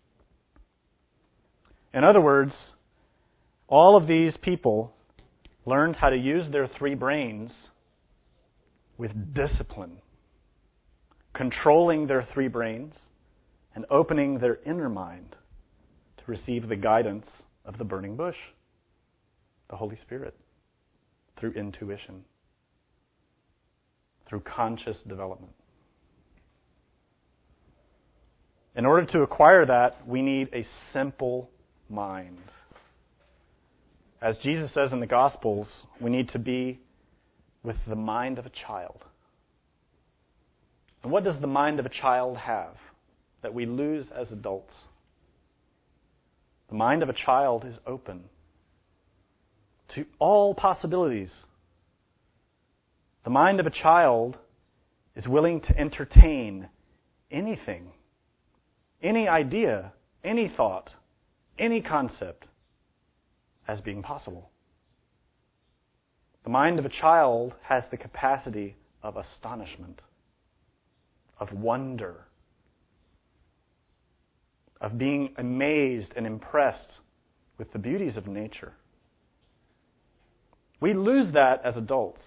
B: In other words, all of these people learned how to use their three brains with discipline, controlling their three brains and opening their inner mind to receive the guidance of the burning bush, the Holy Spirit, through intuition, through conscious development. In order to acquire that, we need a simple mind. As Jesus says in the Gospels, we need to be with the mind of a child. And what does the mind of a child have that we lose as adults? The mind of a child is open to all possibilities. The mind of a child is willing to entertain anything, any idea, any thought, any concept as being possible. The mind of a child has the capacity of astonishment, of wonder, of being amazed and impressed with the beauties of nature. We lose that as adults.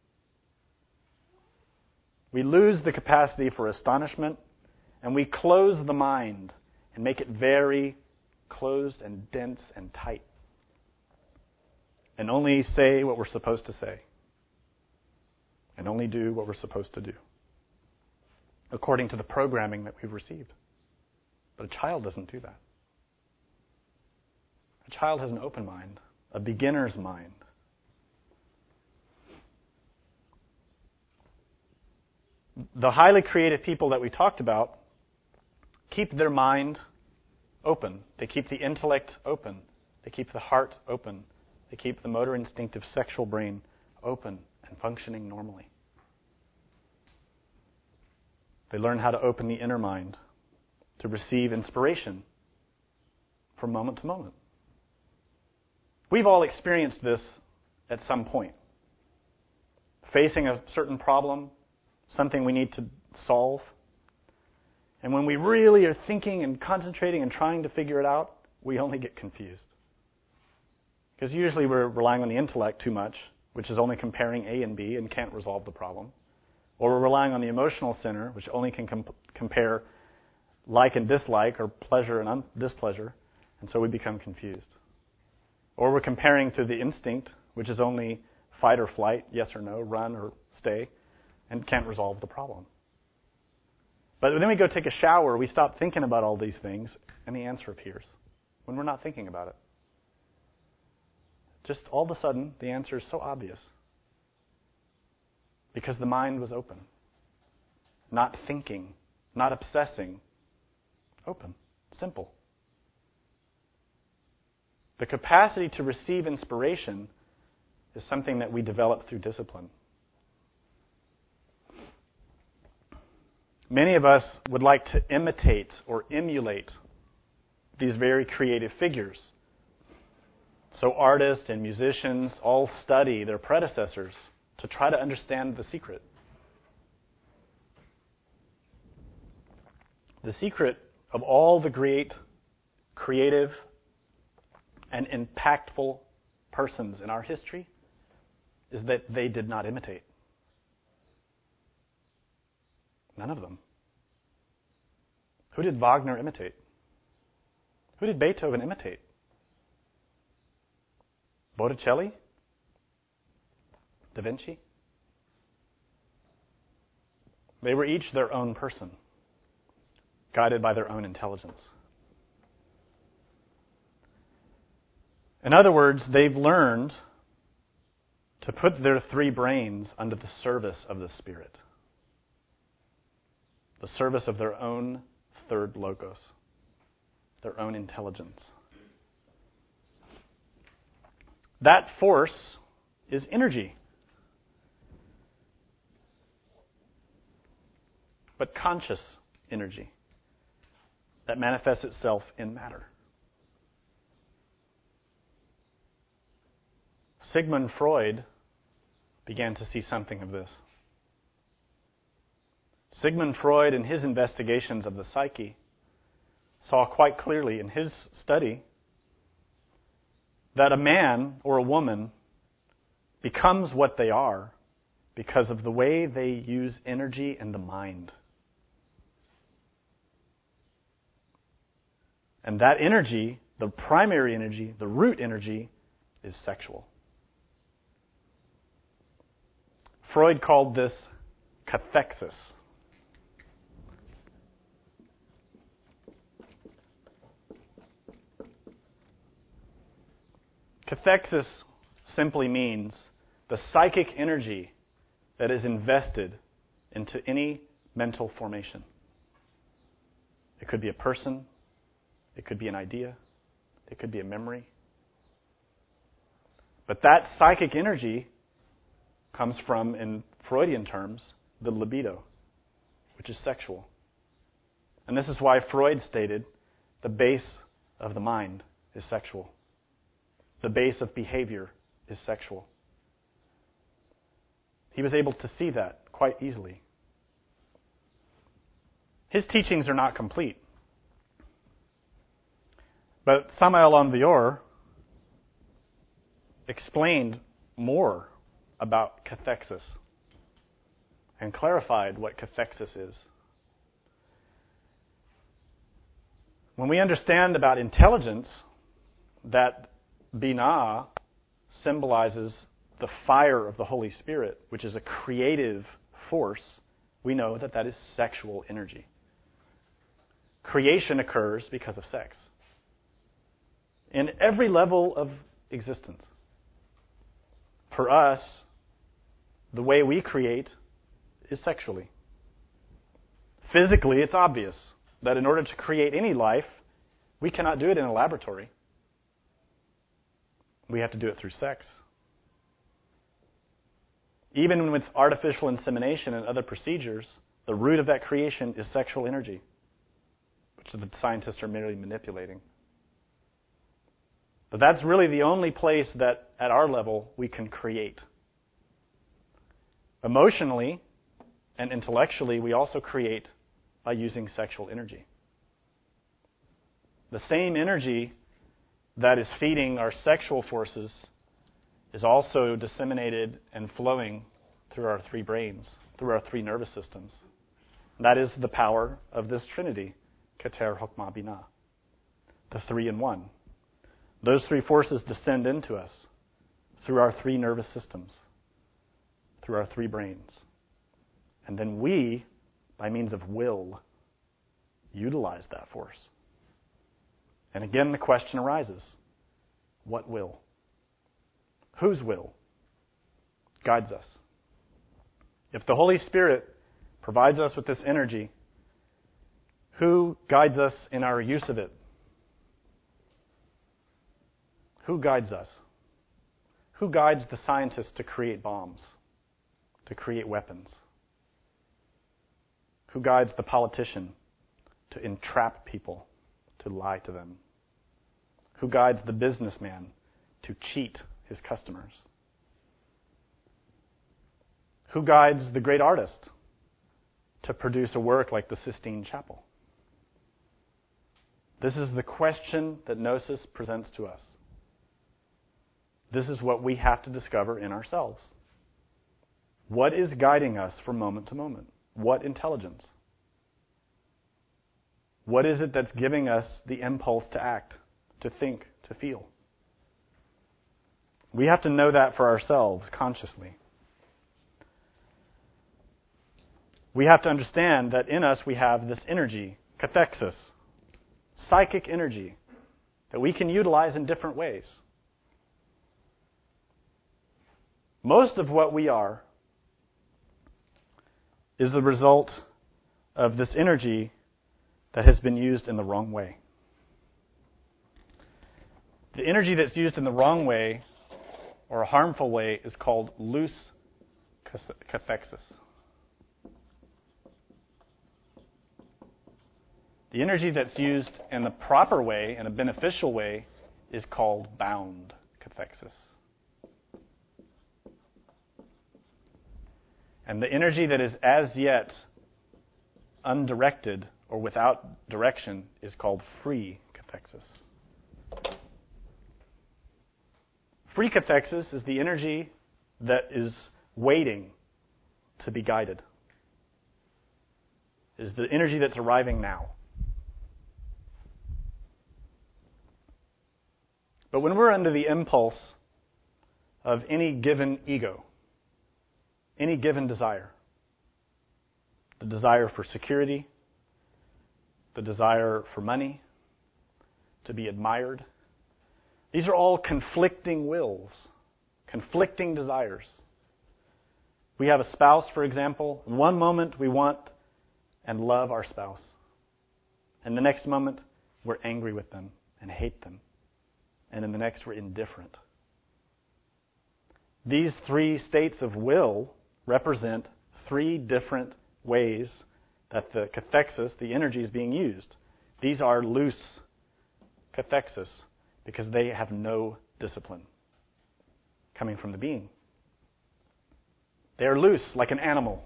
B: We lose the capacity for astonishment, and we close the mind and make it very closed and dense and tight, and only say what we're supposed to say, and only do what we're supposed to do, according to the programming that we've received. But a child doesn't do that. A child has an open mind, a beginner's mind. The highly creative people that we talked about keep their mind open. They keep the intellect open. They keep the heart open. They keep the motor instinctive sexual brain open and functioning normally. They learn how to open the inner mind to receive inspiration from moment to moment. We've all experienced this at some point. Facing a certain problem, something we need to solve. And when we really are thinking and concentrating and trying to figure it out, we only get confused. Because usually we're relying on the intellect too much, which is only comparing A and B and can't resolve the problem. Or we're relying on the emotional center, which only can compare like and dislike, or pleasure and displeasure, and so we become confused. Or we're comparing to the instinct, which is only fight or flight, yes or no, run or stay, and can't resolve the problem. But then we go take a shower, we stop thinking about all these things, and the answer appears when we're not thinking about it. Just all of a sudden, the answer is so obvious. Because the mind was open. Not thinking, not obsessing. Open, simple. The capacity to receive inspiration is something that we develop through discipline. Many of us would like to imitate or emulate these very creative figures. So artists and musicians all study their predecessors to try to understand the secret. The secret of all the great, creative, and impactful persons in our history is that they did not imitate. None of them. Who did Wagner imitate? Who did Beethoven imitate? Botticelli? Da Vinci? They were each their own person, guided by their own intelligence. In other words, they've learned to put their three brains under the service of the Spirit, the service of their own third logos, their own intelligence. That force is energy, but conscious energy that manifests itself in matter. Sigmund Freud began to see something of this. Sigmund Freud, in his investigations of the psyche, saw quite clearly in his study that a man or a woman becomes what they are because of the way they use energy and the mind. And that energy, the primary energy, the root energy, is sexual. Freud called this cathexis. Cathexis simply means the psychic energy that is invested into any mental formation. It could be a person, it could be an idea, it could be a memory. But that psychic energy comes from, in Freudian terms, the libido, which is sexual. And this is why Freud stated the base of the mind is sexual. The base of behavior is sexual. He was able to see that quite easily. His teachings are not complete. But Samael Aun Weor explained more about cathexis and clarified what cathexis is. When we understand about intelligence, that Binah symbolizes the fire of the Holy Spirit, which is a creative force, we know that that is sexual energy. Creation occurs because of sex. In every level of existence. For us, the way we create is sexually. Physically, it's obvious that in order to create any life, we cannot do it in a laboratory. We have to do it through sex. Even with artificial insemination and other procedures, the root of that creation is sexual energy, which the scientists are merely manipulating. But that's really the only place that, at our level, we can create. Emotionally and intellectually, we also create by using sexual energy. The same energy that is feeding our sexual forces is also disseminated and flowing through our three brains, through our three nervous systems. That is the power of this Trinity, Keter, Chokmah, Binah, the three in one. Those three forces descend into us through our three nervous systems, through our three brains. And then we, by means of will, utilize that force. And again, the question arises, what will? Whose will guides us? If the Holy Spirit provides us with this energy, who guides us in our use of it? Who guides us? Who guides the scientists to create bombs, to create weapons? Who guides the politician to entrap people, to lie to them? Who guides the businessman to cheat his customers? Who guides the great artist to produce a work like the Sistine Chapel? This is the question that Gnosis presents to us. This is what we have to discover in ourselves. What is guiding us from moment to moment? What intelligence? What is it that's giving us the impulse to act, to think, to feel? We have to know that for ourselves consciously. We have to understand that in us we have this energy, cathexis, psychic energy, that we can utilize in different ways. Most of what we are is the result of this energy that has been used in the wrong way. The energy that's used in the wrong way or a harmful way is called loose cathexis. The energy that's used in the proper way, in a beneficial way, is called bound cathexis. And the energy that is as yet undirected or without direction is called free cathexis. Free cathexis is the energy that is waiting to be guided. Is the energy that's arriving now. But when we're under the impulse of any given ego, any given desire, the desire for security, the desire for money, to be admired, these are all conflicting wills, conflicting desires. We have a spouse, for example. In one moment we want and love our spouse. And the next moment we're angry with them and hate them. And in the next we're indifferent. These three states of will represent three different ways that the cathexis, the energy, is being used. These are loose cathexis because they have no discipline coming from the being. They are loose like an animal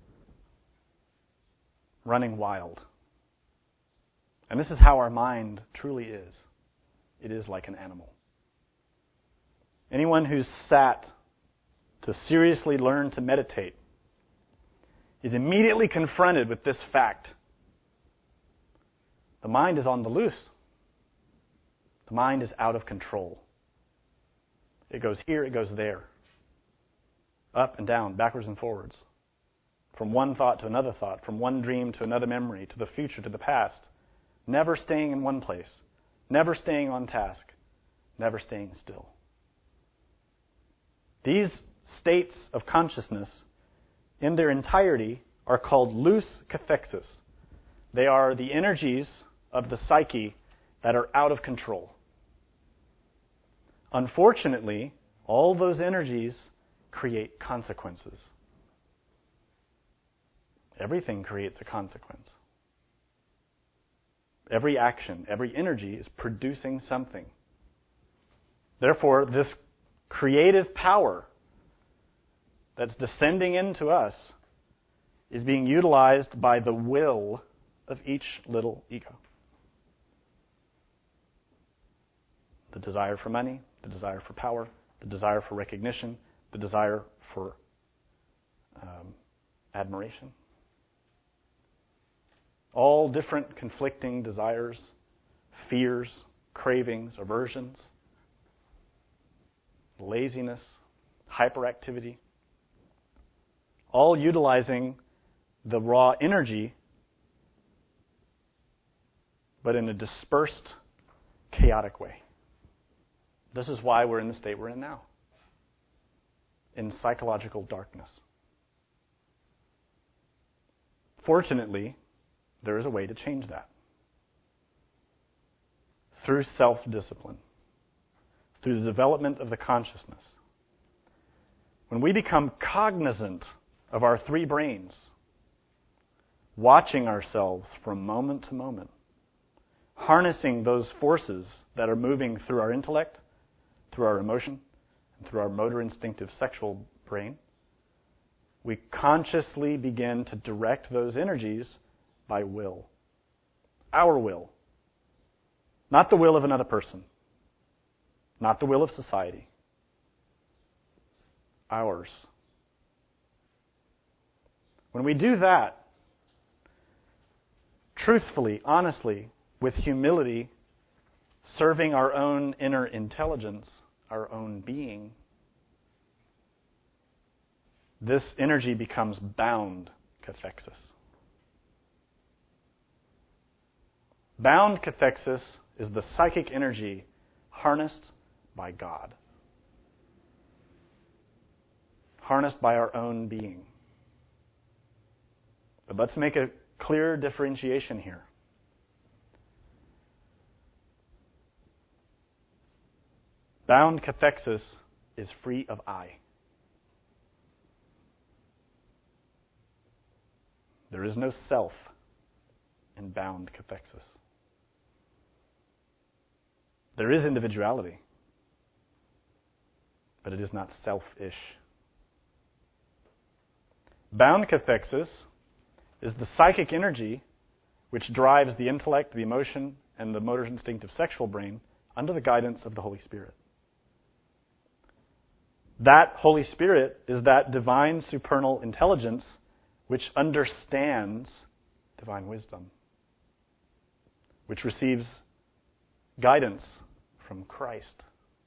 B: running wild. And this is how our mind truly is. It is like an animal. Anyone who's sat to seriously learn to meditate is immediately confronted with this fact. The mind is on the loose. The mind is out of control. It goes here, it goes there. Up and down, backwards and forwards. From one thought to another thought, from one dream to another memory, to the future, to the past. Never staying in one place. Never staying on task. Never staying still. These states of consciousness, in their entirety, are called loose cathexis. They are the energies of the psyche that are out of control. Unfortunately, all those energies create consequences. Everything creates a consequence. Every action, every energy is producing something. Therefore, this creative power that's descending into us is being utilized by the will of each little ego. The desire for money, the desire for power, the desire for recognition, the desire for admiration. All different conflicting desires, fears, cravings, aversions, laziness, hyperactivity, all utilizing the raw energy, but in a dispersed, chaotic way. This is why we're in the state we're in now, in psychological darkness. Fortunately, there is a way to change that. Through self-discipline, through the development of the consciousness. When we become cognizant of our three brains, watching ourselves from moment to moment, harnessing those forces that are moving through our intellect, through our emotion, and through our motor instinctive sexual brain, we consciously begin to direct those energies by will. Our will. Not the will of another person. Not the will of society. Ours. When we do that, truthfully, honestly, with humility, serving our own inner intelligence, our own being, this energy becomes bound cathexis. Bound cathexis is the psychic energy harnessed by God. Harnessed by our own being. But let's make a clear differentiation here. Bound cathexis is free of I. There is no self in bound cathexis. There is individuality, but it is not selfish. Bound cathexis is the psychic energy which drives the intellect, the emotion, and the motor instinctive sexual brain under the guidance of the Holy Spirit. That Holy Spirit is that divine supernal intelligence which understands divine wisdom, which receives guidance from Christ,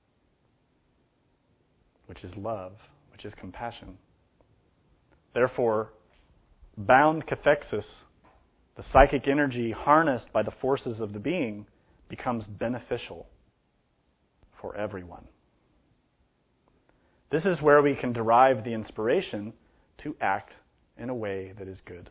B: which is love, which is compassion. Therefore, bound cathexis, the psychic energy harnessed by the forces of the being, becomes beneficial for everyone. This is where we can derive the inspiration to act in a way that is good.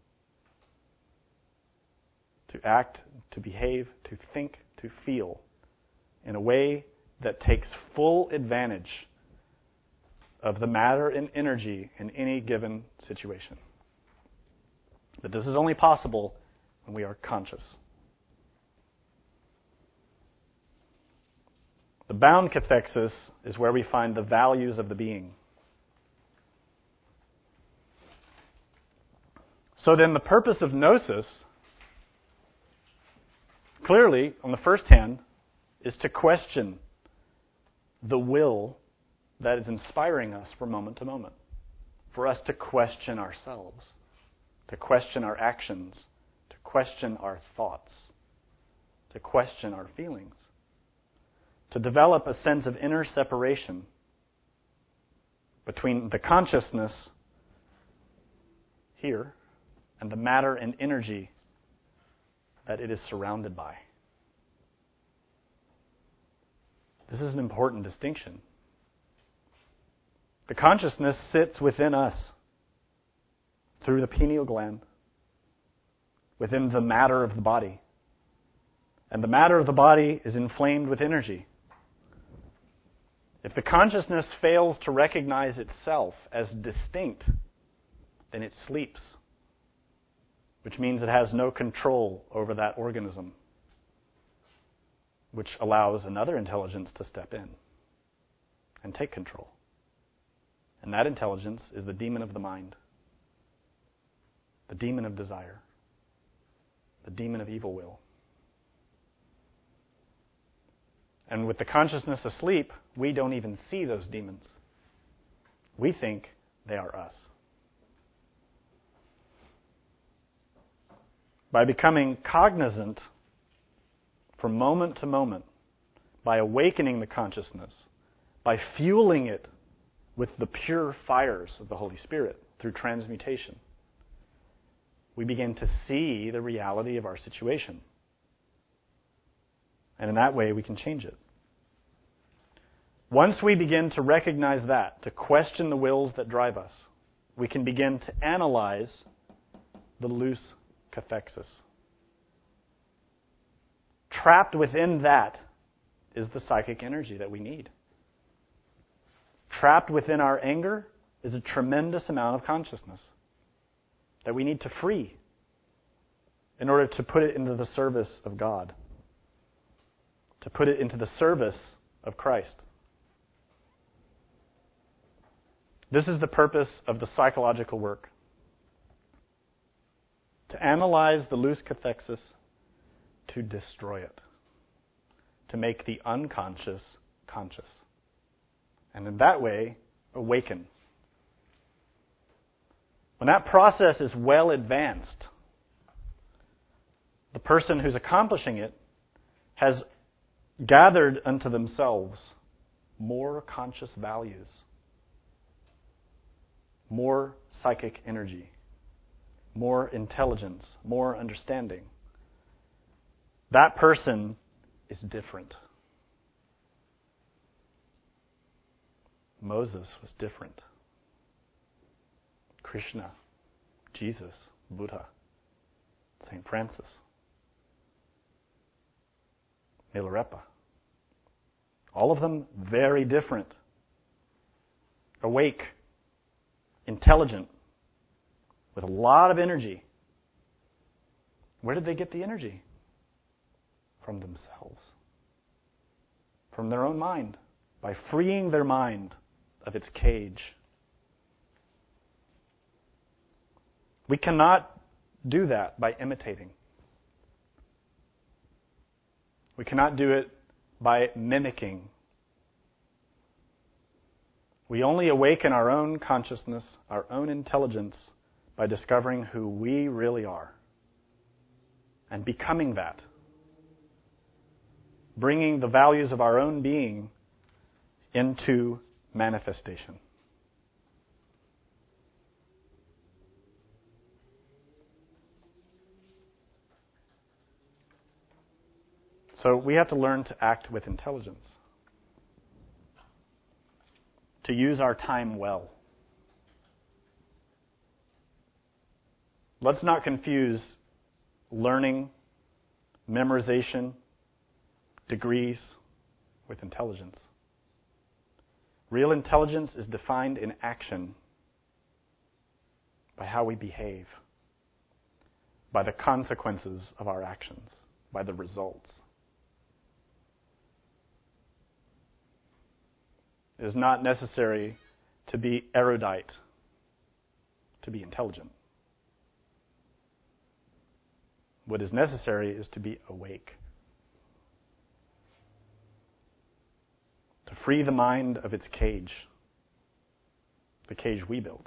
B: To act, to behave, to think, to feel in a way that takes full advantage of the matter and energy in any given situation. But this is only possible when we are conscious. The bound cathexis is where we find the values of the being. So then the purpose of gnosis, clearly, on the first hand, is to question the will that is inspiring us from moment to moment. For us to question ourselves, to question our actions, to question our thoughts, to question our feelings, to develop a sense of inner separation between the consciousness here and the matter and energy that it is surrounded by. This is an important distinction. The consciousness sits within us through the pineal gland, within the matter of the body. And the matter of the body is inflamed with energy. If the consciousness fails to recognize itself as distinct, then it sleeps, which means it has no control over that organism, which allows another intelligence to step in and take control. And that intelligence is the demon of the mind, the demon of desire, the demon of evil will. And with the consciousness asleep, we don't even see those demons. We think they are us. By becoming cognizant from moment to moment, by awakening the consciousness, by fueling it with the pure fires of the Holy Spirit through transmutation, we begin to see the reality of our situation. And in that way, we can change it. Once we begin to recognize that, to question the wills that drive us, we can begin to analyze the loose cathexis. Trapped within that is the psychic energy that we need. Trapped within our anger is a tremendous amount of consciousness that we need to free in order to put it into the service of God, to put it into the service of Christ. This is the purpose of the psychological work. To analyze the loose cathexis, to destroy it, to make the unconscious conscious, and in that way, awaken. When that process is well advanced, the person who's accomplishing it has gathered unto themselves more conscious values, more psychic energy, more intelligence, more understanding. That person is different. Moses was different. Krishna, Jesus, Buddha, St. Francis, Milarepa. All of them very different. Awake, intelligent, with a lot of energy. Where did they get the energy? From themselves. From their own mind. By freeing their mind of its cage. We cannot do that by imitating. We cannot do it by mimicking. We only awaken our own consciousness, our own intelligence, by discovering who we really are and becoming that. Bringing the values of our own being into manifestation. So we have to learn to act with intelligence, to use our time well. Let's not confuse learning, memorization, degrees with intelligence. Real intelligence is defined in action, by how we behave, by the consequences of our actions, by the results. It is not necessary to be erudite to be intelligent. What is necessary is to be awake. To free the mind of its cage, the cage we built.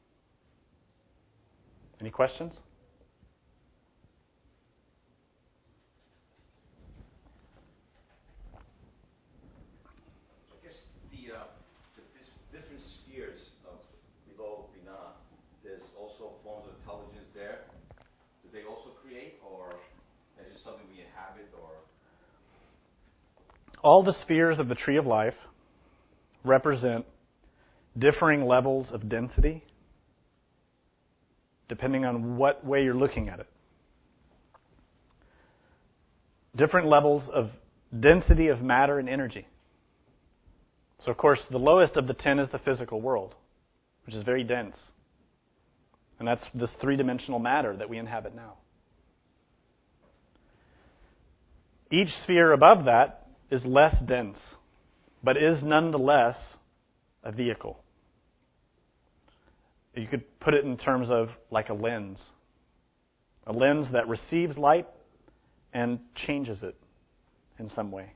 B: Any questions?
C: I guess the different spheres of below Binah, there's also forms of intelligence there. Do they also create, or is it something we inhabit, or?
B: All the spheres of the tree of life represent differing levels of density depending on what way you're looking at it. different levels of density of matter and energy. So, of course, the lowest of the 10 is the physical world, which is very dense. And that's this three-dimensional matter that we inhabit now. Each sphere above that is less dense, but is nonetheless a vehicle. You could put it in terms of like a lens that receives light and changes it in some way.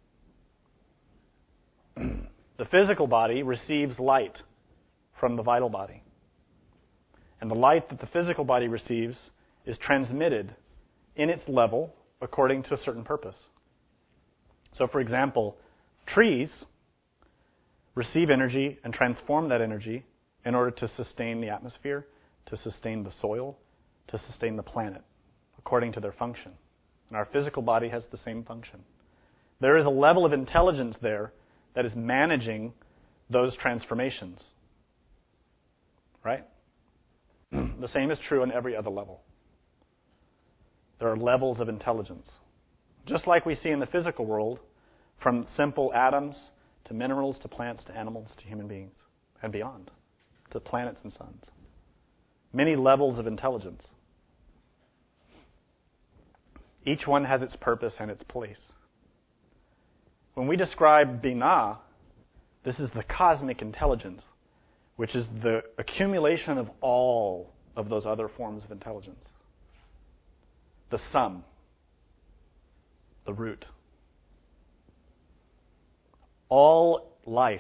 B: The physical body receives light from the vital body. And the light that the physical body receives is transmitted in its level according to a certain purpose. So, for example, trees receive energy and transform that energy in order to sustain the atmosphere, to sustain the soil, to sustain the planet, according to their function. And our physical body has the same function. There is a level of intelligence there that is managing those transformations. Right? The same is true on every other level. There are levels of intelligence. Just like we see in the physical world, from simple atoms to minerals to plants to animals to human beings and beyond, to planets and suns. Many levels of intelligence. Each one has its purpose and its place. When we describe Binah, this is the cosmic intelligence, which is the accumulation of all of those other forms of intelligence. The sum, the root. All life,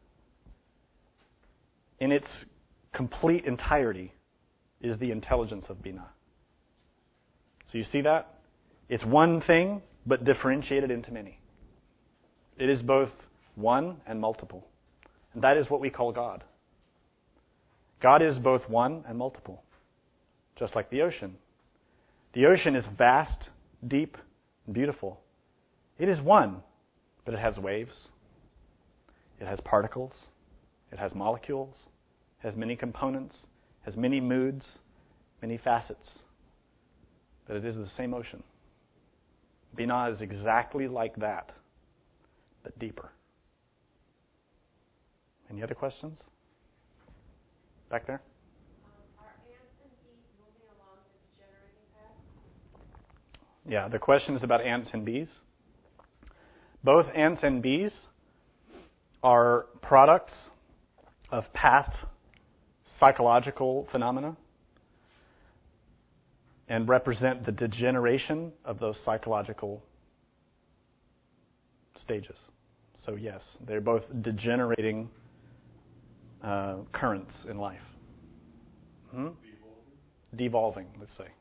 B: in its complete entirety, is the intelligence of Binah. So you see that? It's one thing, but differentiated into many. It is both one and multiple. And that is what we call God. God is both one and multiple, just like the ocean. The ocean is vast, deep, and beautiful. It is one, but it has waves. It has particles. It has molecules. It has many components. It has many moods, many facets. But it is the same ocean. Binah is exactly like that, but deeper. Any other questions? Back there?
D: Are ants and bees moving along the degenerating path?
B: Yeah, the question is about ants and bees. Both ants and bees are products of past psychological phenomena and represent the degeneration of those psychological stages. So yes, they're both degenerating currents in life. Devolving, let's say.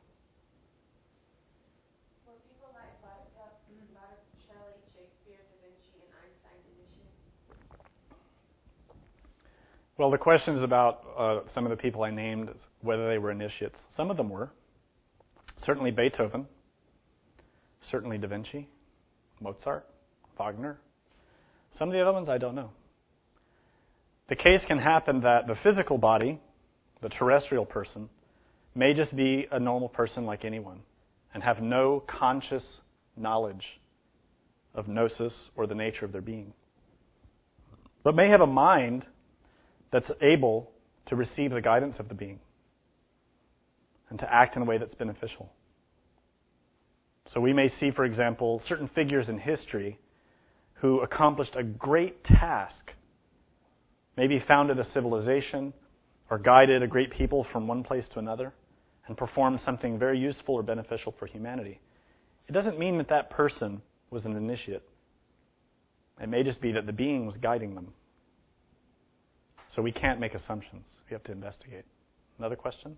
D: Were people like Botticelli, Shakespeare, Da Vinci, and Einstein initiates?
B: Well, the question is about some of the people I named, whether they were initiates. Some of them were. Certainly Beethoven. Certainly Da Vinci. Mozart. Wagner. Some of the other ones I don't know. The case can happen that the physical body, the terrestrial person, may just be a normal person like anyone and have no conscious knowledge of gnosis or the nature of their being, but may have a mind that's able to receive the guidance of the being and to act in a way that's beneficial. So we may see, for example, certain figures in history who accomplished a great task, maybe founded a civilization or guided a great people from one place to another and performed something very useful or beneficial for humanity. It doesn't mean that that person was an initiate. It may just be that the being was guiding them. So we can't make assumptions. We have to investigate. Another question?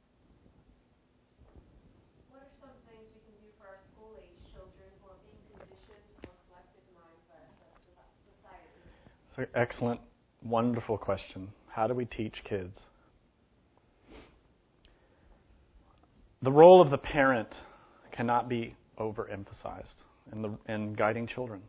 D: What are some things we can do for our school-age children who are being conditioned or collected minds by society?
B: It's an excellent, wonderful question. How do we teach kids? The role of the parent cannot be overemphasized in guiding children.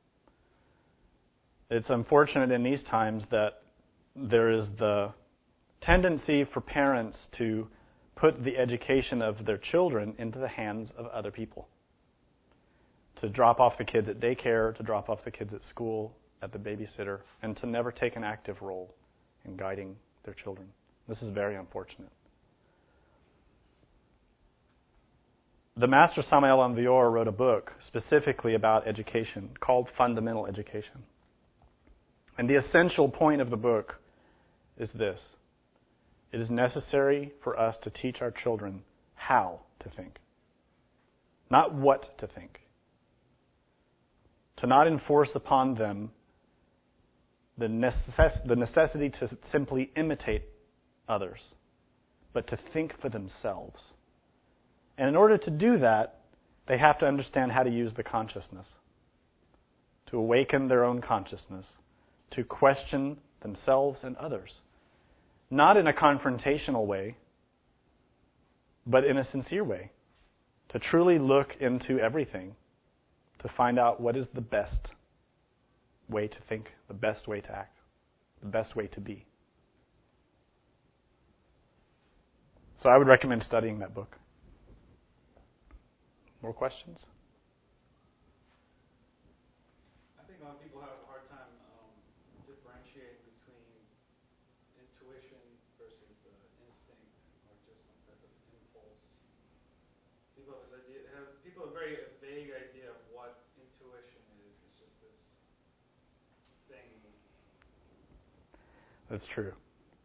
B: It's unfortunate in these times that there is the tendency for parents to put the education of their children into the hands of other people. to drop off the kids at daycare, to drop off the kids at school, at the babysitter, and to never take an active role in guiding their children. This is very unfortunate. The Master Samael Aun Weor wrote a book specifically about education called Fundamental Education. And the essential point of the book is this: it is necessary for us to teach our children how to think, not what to think. To not enforce upon them the necessity to simply imitate others, but to think for themselves. And in order to do that, they have to understand how to use the consciousness, to awaken their own consciousness, to question themselves and others. Not in a confrontational way, but in a sincere way. To truly look into everything, to find out what is the best way to think, the best way to act, the best way to be. So I would recommend studying that book. More questions?
E: I think a lot of people have a hard time differentiating between intuition versus instinct or just some type of impulse. People have this idea. People have a very vague idea of what intuition is. It's just this thing.
B: That's true.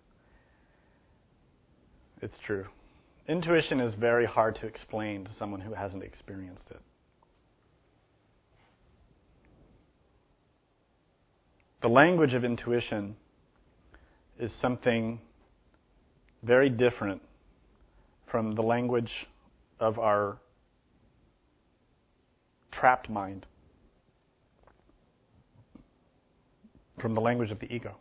B: It's true. Intuition is very hard to explain to someone who hasn't experienced it. The language of intuition is something very different from the language of our trapped mind, from the language of the ego.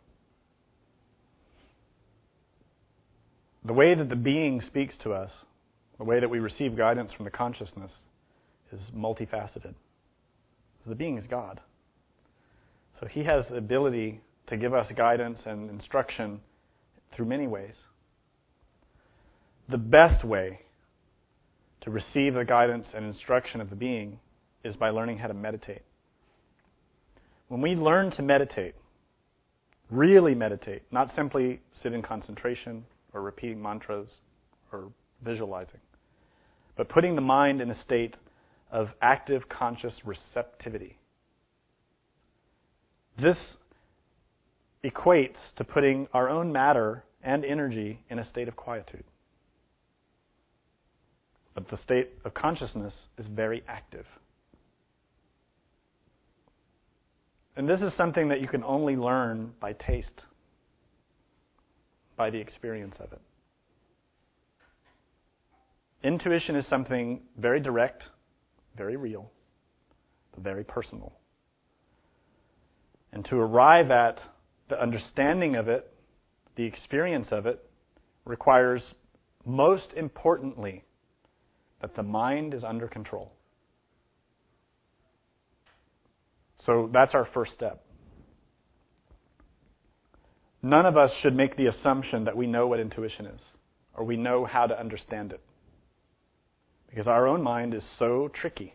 B: The way that the being speaks to us, the way that we receive guidance from the consciousness, is multifaceted. So the being is God. So he has the ability to give us guidance and instruction through many ways. The best way to receive the guidance and instruction of the being is by learning how to meditate. When we learn to meditate, really meditate, not simply sit in concentration or repeating mantras or visualizing, but putting the mind in a state of active conscious receptivity. This equates to putting our own matter and energy in a state of quietude. But the state of consciousness is very active. And this is something that you can only learn by taste, by the experience of it. Intuition is something very direct, very real, but very personal. And to arrive at the understanding of it, the experience of it, requires, most importantly, that the mind is under control. So that's our first step. None of us should make the assumption that we know what intuition is, or we know how to understand it. Because our own mind is so tricky,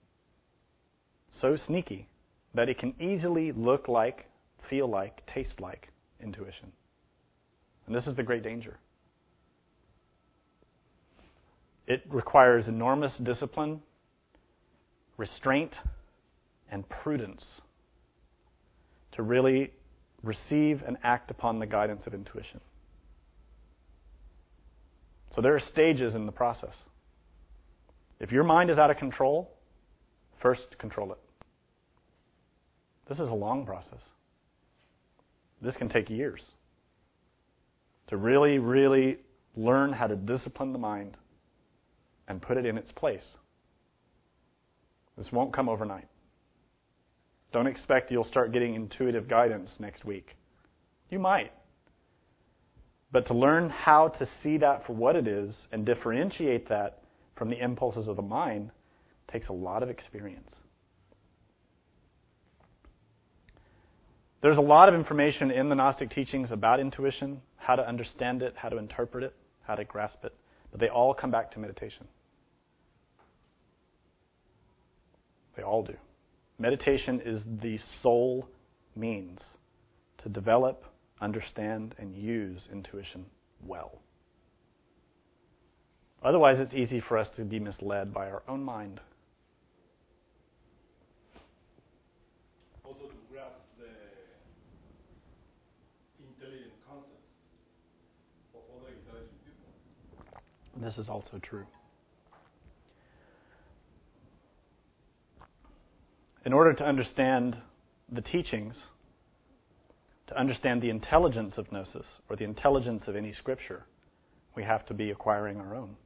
B: so sneaky, that it can easily look like, feel like, taste like intuition. And this is the great danger. It requires enormous discipline, restraint, and prudence to really receive and act upon the guidance of intuition. So there are stages in the process. If your mind is out of control, first control it. This is a long process. This can take years to really, really learn how to discipline the mind and put it in its place. This won't come overnight. Don't expect you'll start getting intuitive guidance next week. You might. But to learn how to see that for what it is and differentiate that from the impulses of the mind takes a lot of experience. There's a lot of information in the Gnostic teachings about intuition, how to understand it, how to interpret it, how to grasp it, but they all come back to meditation. They all do. Meditation is the sole means to develop, understand, and use intuition well. Otherwise, it's easy for us to be misled by our own mind.
F: Also to grasp the intelligent concepts of other intelligent people.
B: This is also true. In order to understand the teachings, to understand the intelligence of Gnosis, or the intelligence of any scripture, we have to be acquiring our own.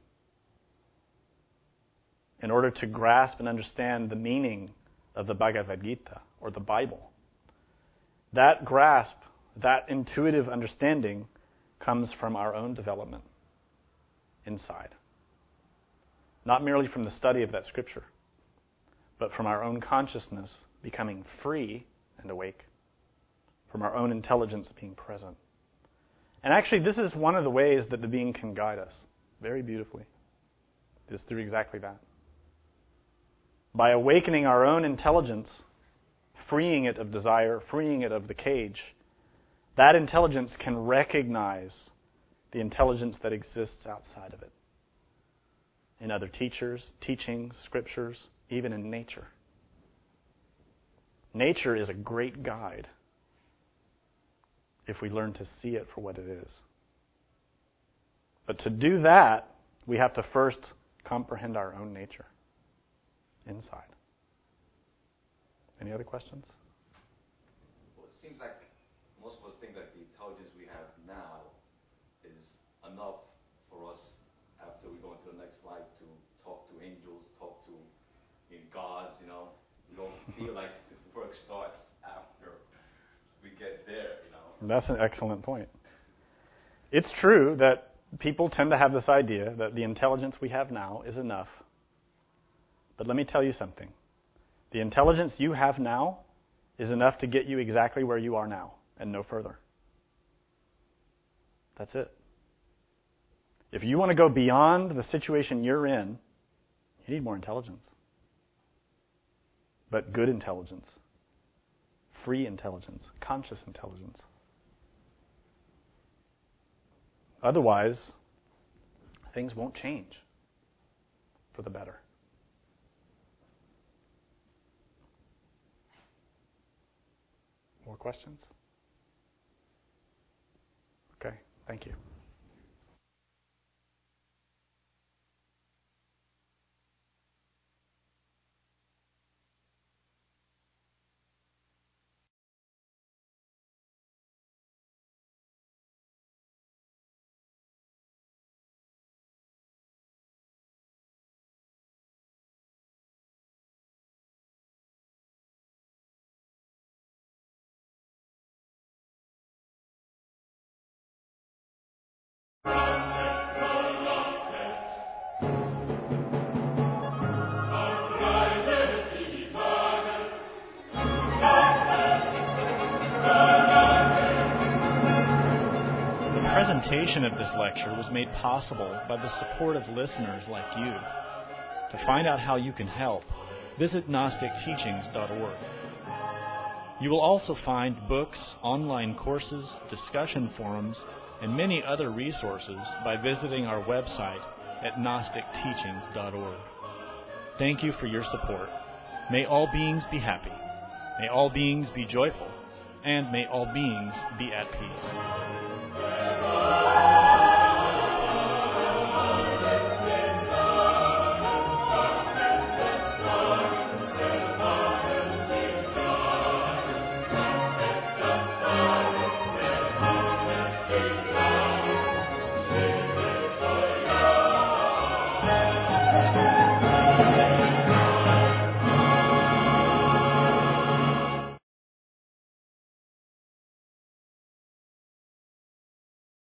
B: In order to grasp and understand the meaning of the Bhagavad Gita, or the Bible, that grasp, that intuitive understanding comes from our own development inside. Not merely from the study of that scripture, but from our own consciousness becoming free and awake, from our own intelligence being present. And actually, this is one of the ways that the being can guide us very beautifully, is through exactly that. By awakening our own intelligence, freeing it of desire, freeing it of the cage, that intelligence can recognize the intelligence that exists outside of it. In other teachers, teachings, scriptures, even in nature. Nature is a great guide if we learn to see it for what it is. But to do that, we have to first comprehend our own nature inside. Any other questions?
C: Well, it seems like most of us think that the intelligence we have now is enough for us after we go into the next life to talk to angels, talk to gods, We don't feel like the work starts after we get there,
B: That's an excellent point. It's true that people tend to have this idea that the intelligence we have now is enough. But let me tell you something. The intelligence you have now is enough to get you exactly where you are now and no further. That's it. If you want to go beyond the situation you're in, you need more intelligence. But good intelligence, free intelligence, conscious intelligence. Otherwise, things won't change for the better. More questions? Okay, thank you. The presentation of this lecture was made possible by the support of listeners like you. To find out how you can help, visit GnosticTeachings.org. You will also find books, online courses, discussion forums, and many other resources by visiting our website at GnosticTeachings.org. Thank you for your support. May all beings be happy. May all beings be joyful. And may all beings be at peace.